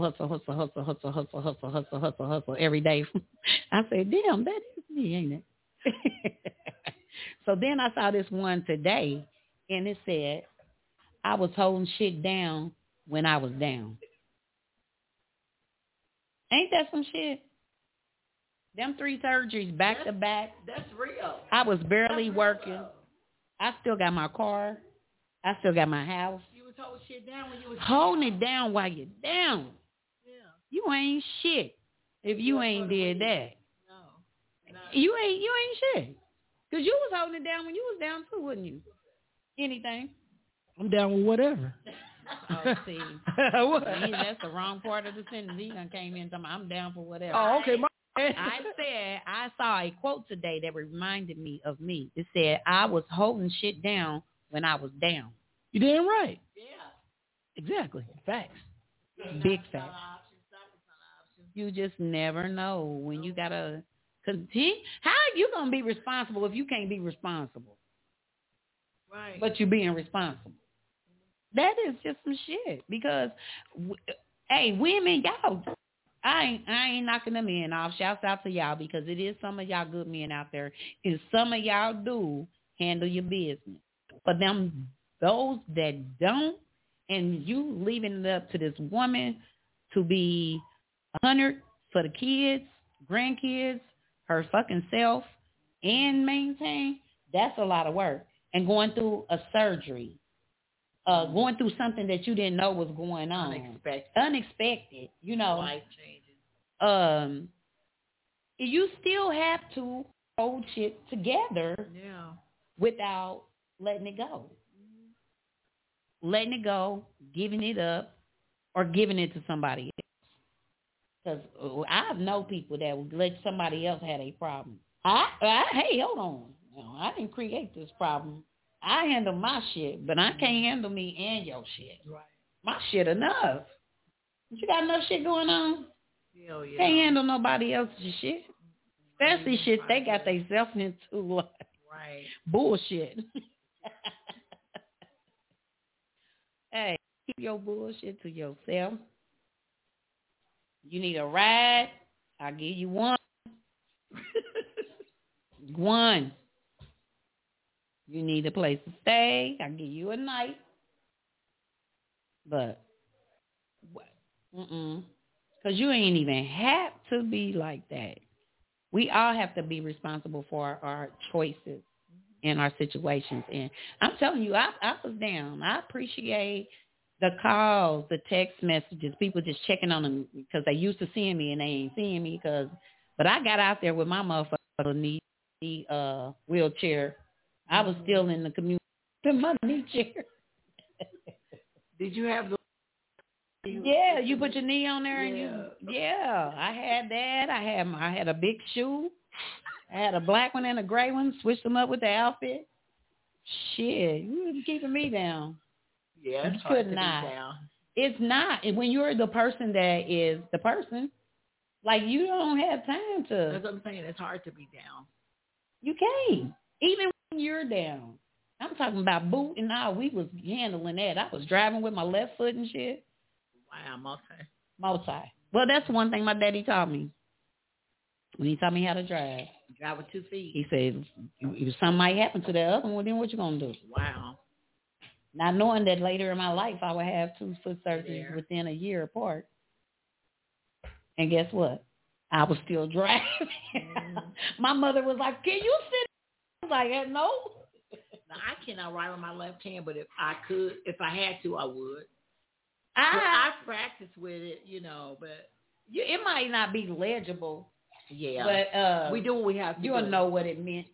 every day. I said, damn, that is me, ain't it? So then I saw this one today, and it said, I was holding shit down when I was down. Ain't that some shit? Them 3 surgeries back to back. That's real. I was barely working. I still got my car. I still got my house. You was holding shit down when you was holding it down while you're down. Yeah. You ain't shit if you ain't did that. No. You ain't shit. Because you was holding it down when you was down too, wasn't you? Anything? I'm down with whatever. Oh, see. What? That's the wrong part of the sentence. He done came in talking about, I'm down for whatever. Oh, okay. I said, I saw a quote today that reminded me of me. It said, I was holding shit down when I was down. You damn right. Yeah. Exactly. Facts. Big facts. You just never know when you gotta continue. How are you gonna be responsible if you can't be responsible? Right. But you're being responsible. That is just some shit. Because, hey, women, y'all, I ain't knocking them in off. Shouts out to y'all because it is some of y'all good men out there, and some of y'all do handle your business. But those that don't, and you leaving it up to this woman to be 100 for the kids, grandkids, her fucking self, and maintain, that's a lot of work. And going through a surgery, going through something that you didn't know was going on. Unexpected, you know. Life-changing. You still have to hold shit together without letting it go. Letting it go, giving it up, or giving it to somebody else. Because I know people that would let somebody else have a problem. Hey, hold on. I didn't create this problem. I handle my shit, but I can't handle me and your shit. Right. My shit enough. You got enough shit going on? Hell yeah. Can't handle nobody else's shit. Especially shit they got themselves into. Right. Bullshit. Hey, keep your bullshit to yourself. You need a ride? I'll give you one. One. You need a place to stay? I'll give you a night. But, because you ain't even have to be like that. We all have to be responsible for our choices in our situations. And I'm telling you, I was down. I appreciate the calls, the text messages, people just checking on them because they used to seeing me and they ain't seeing me. But I got out there with my motherfucker knee wheelchair. I was still in the community in my knee chair. Did you have the? Yeah, you put your knee on there and I had that. I had a big shoe. I had a black one and a gray one. Switched them up with the outfit. Shit, you were keeping me down. Yeah, you could not. It's not. And when you're the person that is the person, like you don't have time to. That's what I'm saying. It's hard to be down. You can't. Even when you're down. I'm talking about boot and all. We was handling that. I was driving with my left foot and shit. Wow, multi. Well, that's one thing my daddy taught me. When he taught me how to drive. Drive with 2 feet. He said, if something might happen to the other one, then what you going to do? Wow. Not knowing that later in my life I would have 2 foot surgeries within a year apart. And guess what? I was still driving. My mother was like, can you sit? I was like, no. Now, I cannot ride with my left hand, but if I had to, I would. I practice with it, but it might not be legible. Yeah. But we do what we have to do. You'll know what it meant.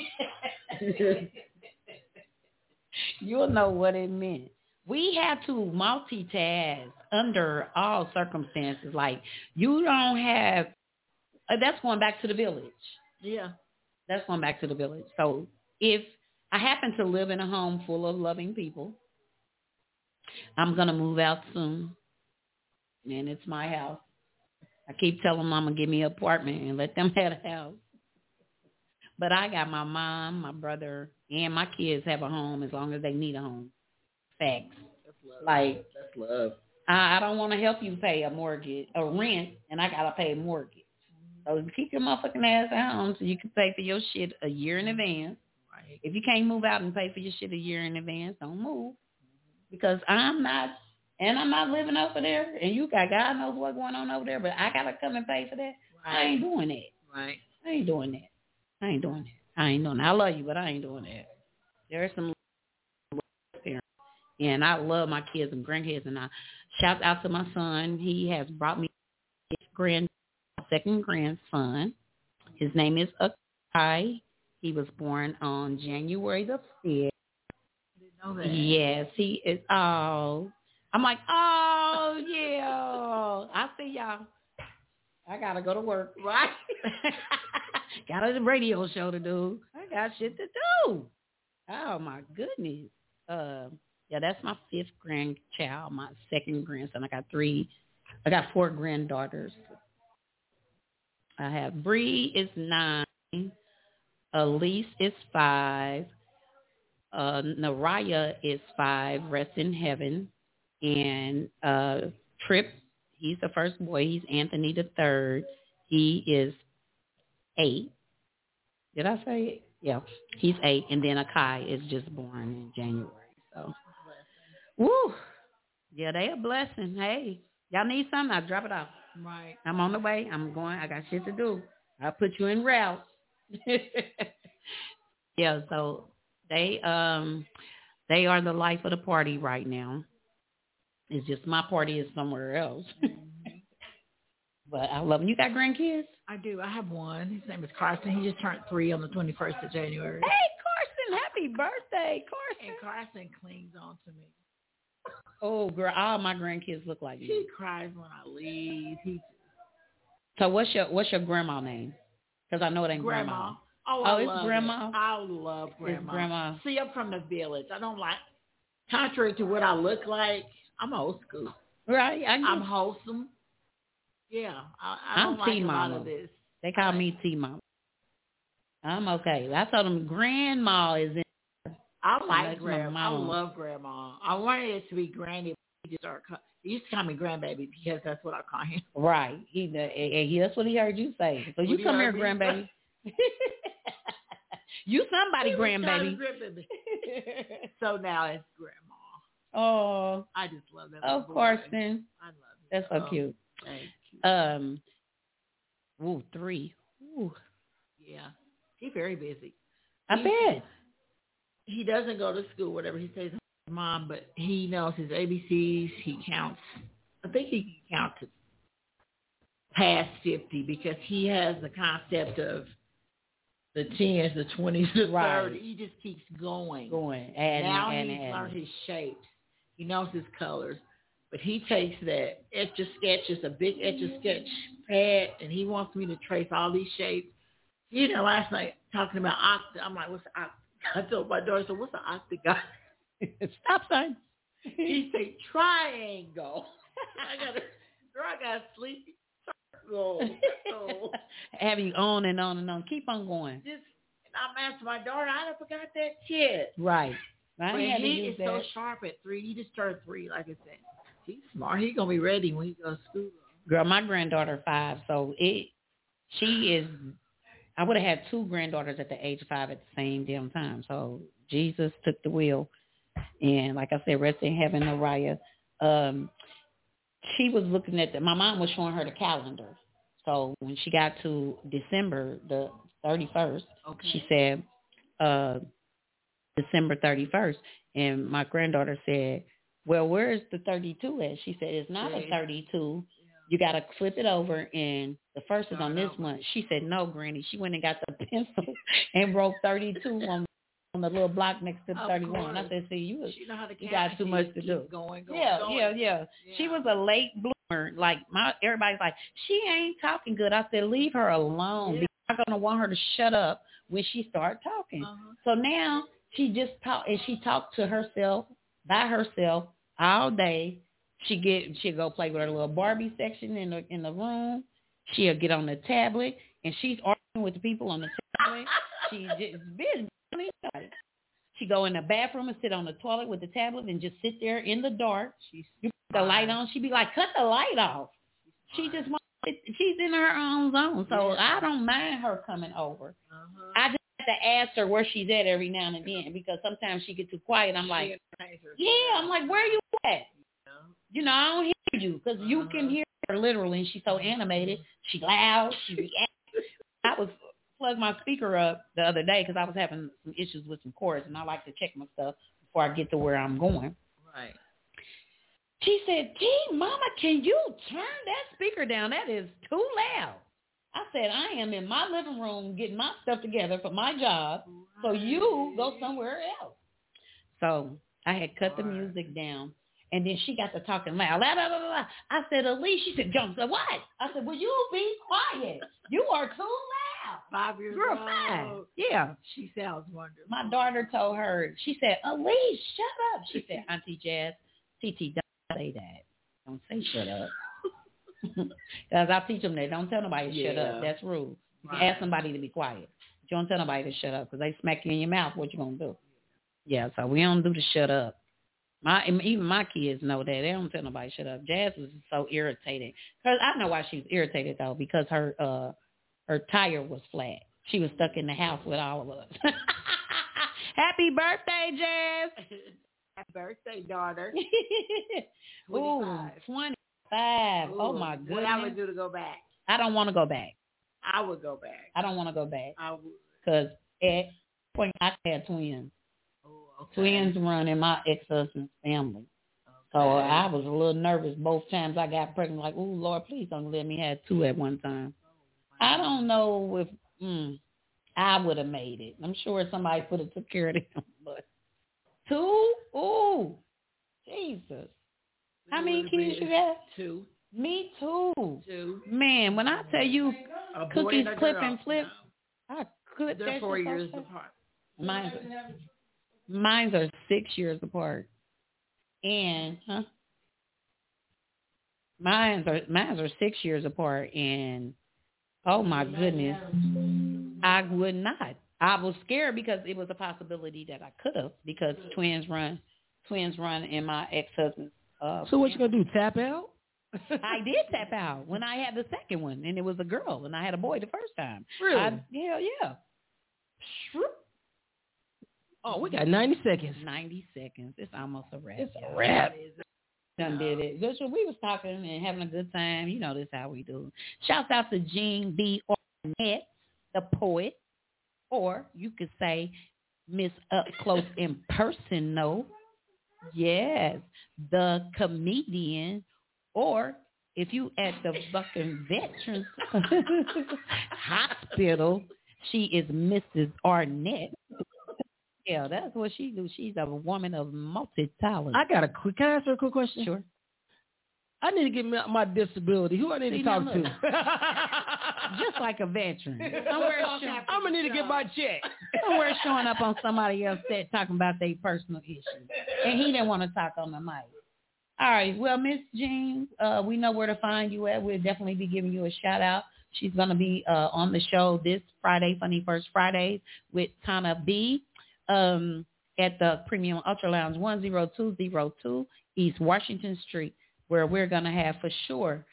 You'll know what it meant. We have to multitask under all circumstances. Like, you don't have, that's going back to the village. Yeah. That's going back to the village. So if I happen to live in a home full of loving people, I'm going to move out soon. And it's my house. I keep telling them I'm going to give me an apartment and let them have a house. But I got my mom, my brother, and my kids have a home as long as they need a home. Facts. That's love. Like, that's love. I don't want to help you pay a mortgage, a rent, and I got to pay a mortgage. So keep your motherfucking ass at home so you can pay for your shit a year in advance. Right. If you can't move out and pay for your shit a year in advance, don't move. Because I'm not living over there, and you got God knows what's going on over there, but I got to come and pay for that. Right. I ain't doing that. Right. I ain't doing that. I love you, but I ain't doing that. There are some parents, and I love my kids and grandkids, and I shout out to my son. He has brought me his second grandson. His name is Akai. He was born on January the 5th. I didn't know that. Yes, he is. Oh, I'm like, oh, yeah. I see y'all. I got to go to work. Right. Got a radio show to do. I got shit to do. Oh, my goodness. Yeah, that's my 5th grandchild, my 2nd grandson. I got 4 granddaughters. I have Bree is 9, Elise is 5, Naraya is 5, rest in heaven, and Trip, he's the first boy. He's Anthony the 3rd. He is 8. Did I say it? Yeah, he's 8, and then Akai is just born in January. So, woo, yeah, they a blessing. Hey, y'all need something? I'll drop it off. Right. I'm on the way. I'm going. I got shit to do. I'll put you en route. Yeah, so they are the life of the party right now. It's just my party is somewhere else. But I love them. You got grandkids? I do. I have one. His name is Carson. He just turned 3 on the 21st of January. Hey, Carson, happy birthday, Carson. And Carson clings on to me. Oh, girl, all my grandkids look like you. He cries when I leave. So what's your grandma name? Because I know it ain't grandma. Oh, it's grandma. I love grandma. It's grandma. See, I'm from the village. I don't like, contrary to what I look like, I'm old school. Right. I'm wholesome. Yeah, I don't like a lot of this. They call me T-Mama. I'm okay. I told them grandma is in. I like grandma. I love grandma. I wanted it to be granny. He used to call me grandbaby because that's what I call him. Right. That's what he heard you say. So you come here, grandbaby. You somebody, grandbaby. So now it's grandma. Oh, I just love that. Of course, then. I love it. That's so cute. Thank you. 3. Ooh. Yeah, he's very busy. I bet. He doesn't go to school, whatever he says, Mom, but he knows his ABCs. He counts. I think he can count to past 50 because he has the concept of the 10s, the 20s, the 30s. He just keeps going. Now he's learned his shapes. He knows his colors. But he takes that Etch-a-Sketch, it's a big Etch-a-Sketch pad, and he wants me to trace all these shapes. You know, last night, talking about octa, I'm like, what's the octa? I told my daughter, so what's the octagon? Stop sign. He said, triangle. I got to sleep. Circle. Have you on and on and on. Keep on going. And I'm asking my daughter, I forgot that shit. Right. But he is so sharp at 3. He just turned 3, like I said. He's smart. He's going to be ready when he goes to school. Girl, my granddaughter 5, so she is, I would have had 2 granddaughters at the age of 5 at the same damn time. So Jesus took the wheel. And like I said, rest in heaven, Naraya. She was looking at my mom was showing her the calendar. So when she got to December the 31st, she said, December 31st. And my granddaughter said, well, where's the 32 at? She said, it's not a 32. You got to flip it over, and the first is on this month. She said, no, Granny. She went and got the pencil and wrote 32 on the little block next to the 31. I said, see, you got too much to do. Going. Yeah. She was a late bloomer. Like, everybody's like, she ain't talking good. I said, leave her alone. Because I'm going to want her to shut up when she start talking. So now she just talked, and she talked to herself, by herself, all day. She'll go play with her little Barbie section in the room. She'll get on the tablet, and she's arguing with the people on the tablet. She just busy. She go in the bathroom and sit on the toilet with the tablet and just sit there in the dark. You put the light on. She be like, cut the light off. She's in her own zone. So I don't mind her coming over. I just have to ask her where she's at every now and then because sometimes she gets too quiet. I'm like, I'm like, where you at? You know, I don't hear you because you can hear her literally. And she's so animated. She loud. She reacts. I was plugged my speaker up the other day because I was having some issues with some cords, and I like to check my stuff before I get to where I'm going. Right. She said, Mama, can you turn that speaker down? That is too loud. I said, I am in my living room getting my stuff together for my job, so you go somewhere else. So I had cut the music down. And then she got to talking loud. La, la, la, la, la. I said, Elise. She said, Jones, what? I said, will you be quiet? You are too loud. 5 years Girl, old. 5. Yeah. She sounds wonderful. My daughter told her, she said, Elise, shut up. She said, Auntie Jazz, TT, don't say that. Don't say shut up. Because I teach them that. Don't tell nobody to shut up. That's rude. You can ask somebody to be quiet. But you don't tell nobody to shut up because they smack you in your mouth. What you going to do? Yeah, so we don't do the shut up. Even my kids know that. They don't tell nobody shut up. Jazz was so irritated. Cause I know why she was irritated, though, because her tire was flat. She was stuck in the house with all of us. Happy birthday, Jazz. Happy birthday, daughter. 25. 25. Ooh, oh, my goodness. What I would do to go back? I don't want to go back. I would go back. I don't want to go back. I would. Because at point I had twins. Okay. Twins run in my ex-husband's family. Okay. So I was a little nervous both times I got pregnant. Like, oh, Lord, please don't let me have 2 at one time. Oh, I don't know if I would have made it. I'm sure somebody could have took care of them. But 2? Ooh, Jesus. How many kids you got? 2. Me too. 2. Man, when I tell you cookies clip and flip, I could. They're 4 years apart. Mine's are 6 years apart. And mine's are 6 years apart, and oh my goodness, I would not. I was scared because it was a possibility that I could have, because twins run in my ex-husband's. So what you gonna do? Tap out? I did tap out when I had the second one, and it was a girl, and I had a boy the first time. Really? Hell yeah. Oh, we got 90 seconds. 90 seconds. It's almost a wrap. It's a wrap. Done did it. Just when we was talking and having a good time, you know, this is how we do. Shouts out to Jean B. Arnett, the poet, or you could say Miss Up Close in Person, no. Yes, the comedian, or if you at the fucking Veterans Hospital, she is Mrs. Arnett. Yeah, that's what she do. She's a woman of multi-talent. Can I ask her a quick question? Sure. I need to get my disability. Who I need to talk to? Just like a veteran. I'm going to need to get my check. Somewhere showing up on somebody else's set talking about their personal issues. And he didn't want to talk on the mic. All right. Well, Miss Jean, we know where to find you at. We'll definitely be giving you a shout out. She's going to be on the show this Friday, Funny First Fridays, with Tana B. At the Premium Ultra Lounge 10202 East Washington Street, where we're going to have for sure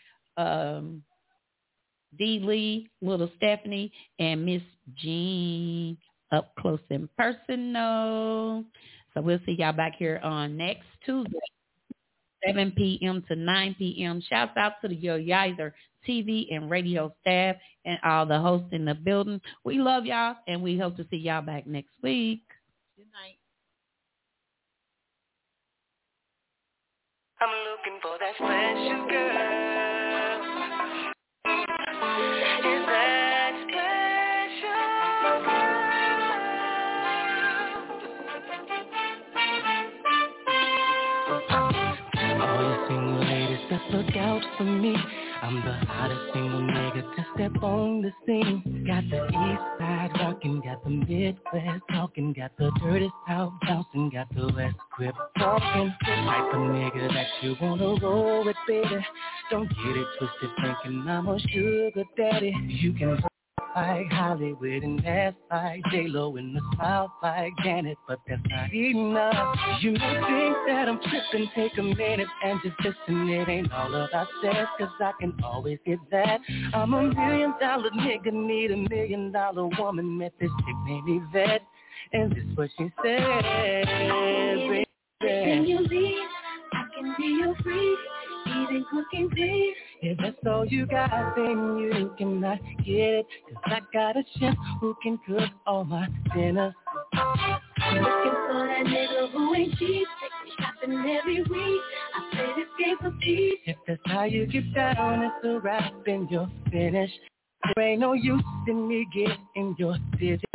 D. Lee, Little Stephanie, and Miss Jean up close and personal. So we'll see y'all back here on next Tuesday, 7 p.m. to 9 p.m. Shouts out to the Yo Yizer TV and radio staff and all the hosts in the building. We love y'all, and we hope to see y'all back next week. Good night. I'm looking for that special girl. Is that special girl? All you single ladies, just look out for me. I'm the hottest single nigga to step on the scene. Got the east side rockin', got the Midwest talking, got the dirty south bouncing, got the West Crip talking. The type of nigga that you wanna roll with, baby. Don't get it twisted thinking I'm a sugar daddy. You can like Hollywood and ass like J-Lo and the South like Janet, but that's not enough. You may think that I'm tripping, take a minute and just listen. It ain't all about sex, cause I can always get that. I'm $1 million nigga, need $1 million woman. Met this chick named Yvette, and this what she said, baby. When you leave, I can be your free, even cooking please. If that's all you got, then you cannot get it. Cause I got a chef who can cook all my dinners. Looking for that nigga who ain't cheap, take me shopping every week. I play this game for peace. If that's how you get down, it's a wrap and you're finished. There ain't no use in me getting your digits.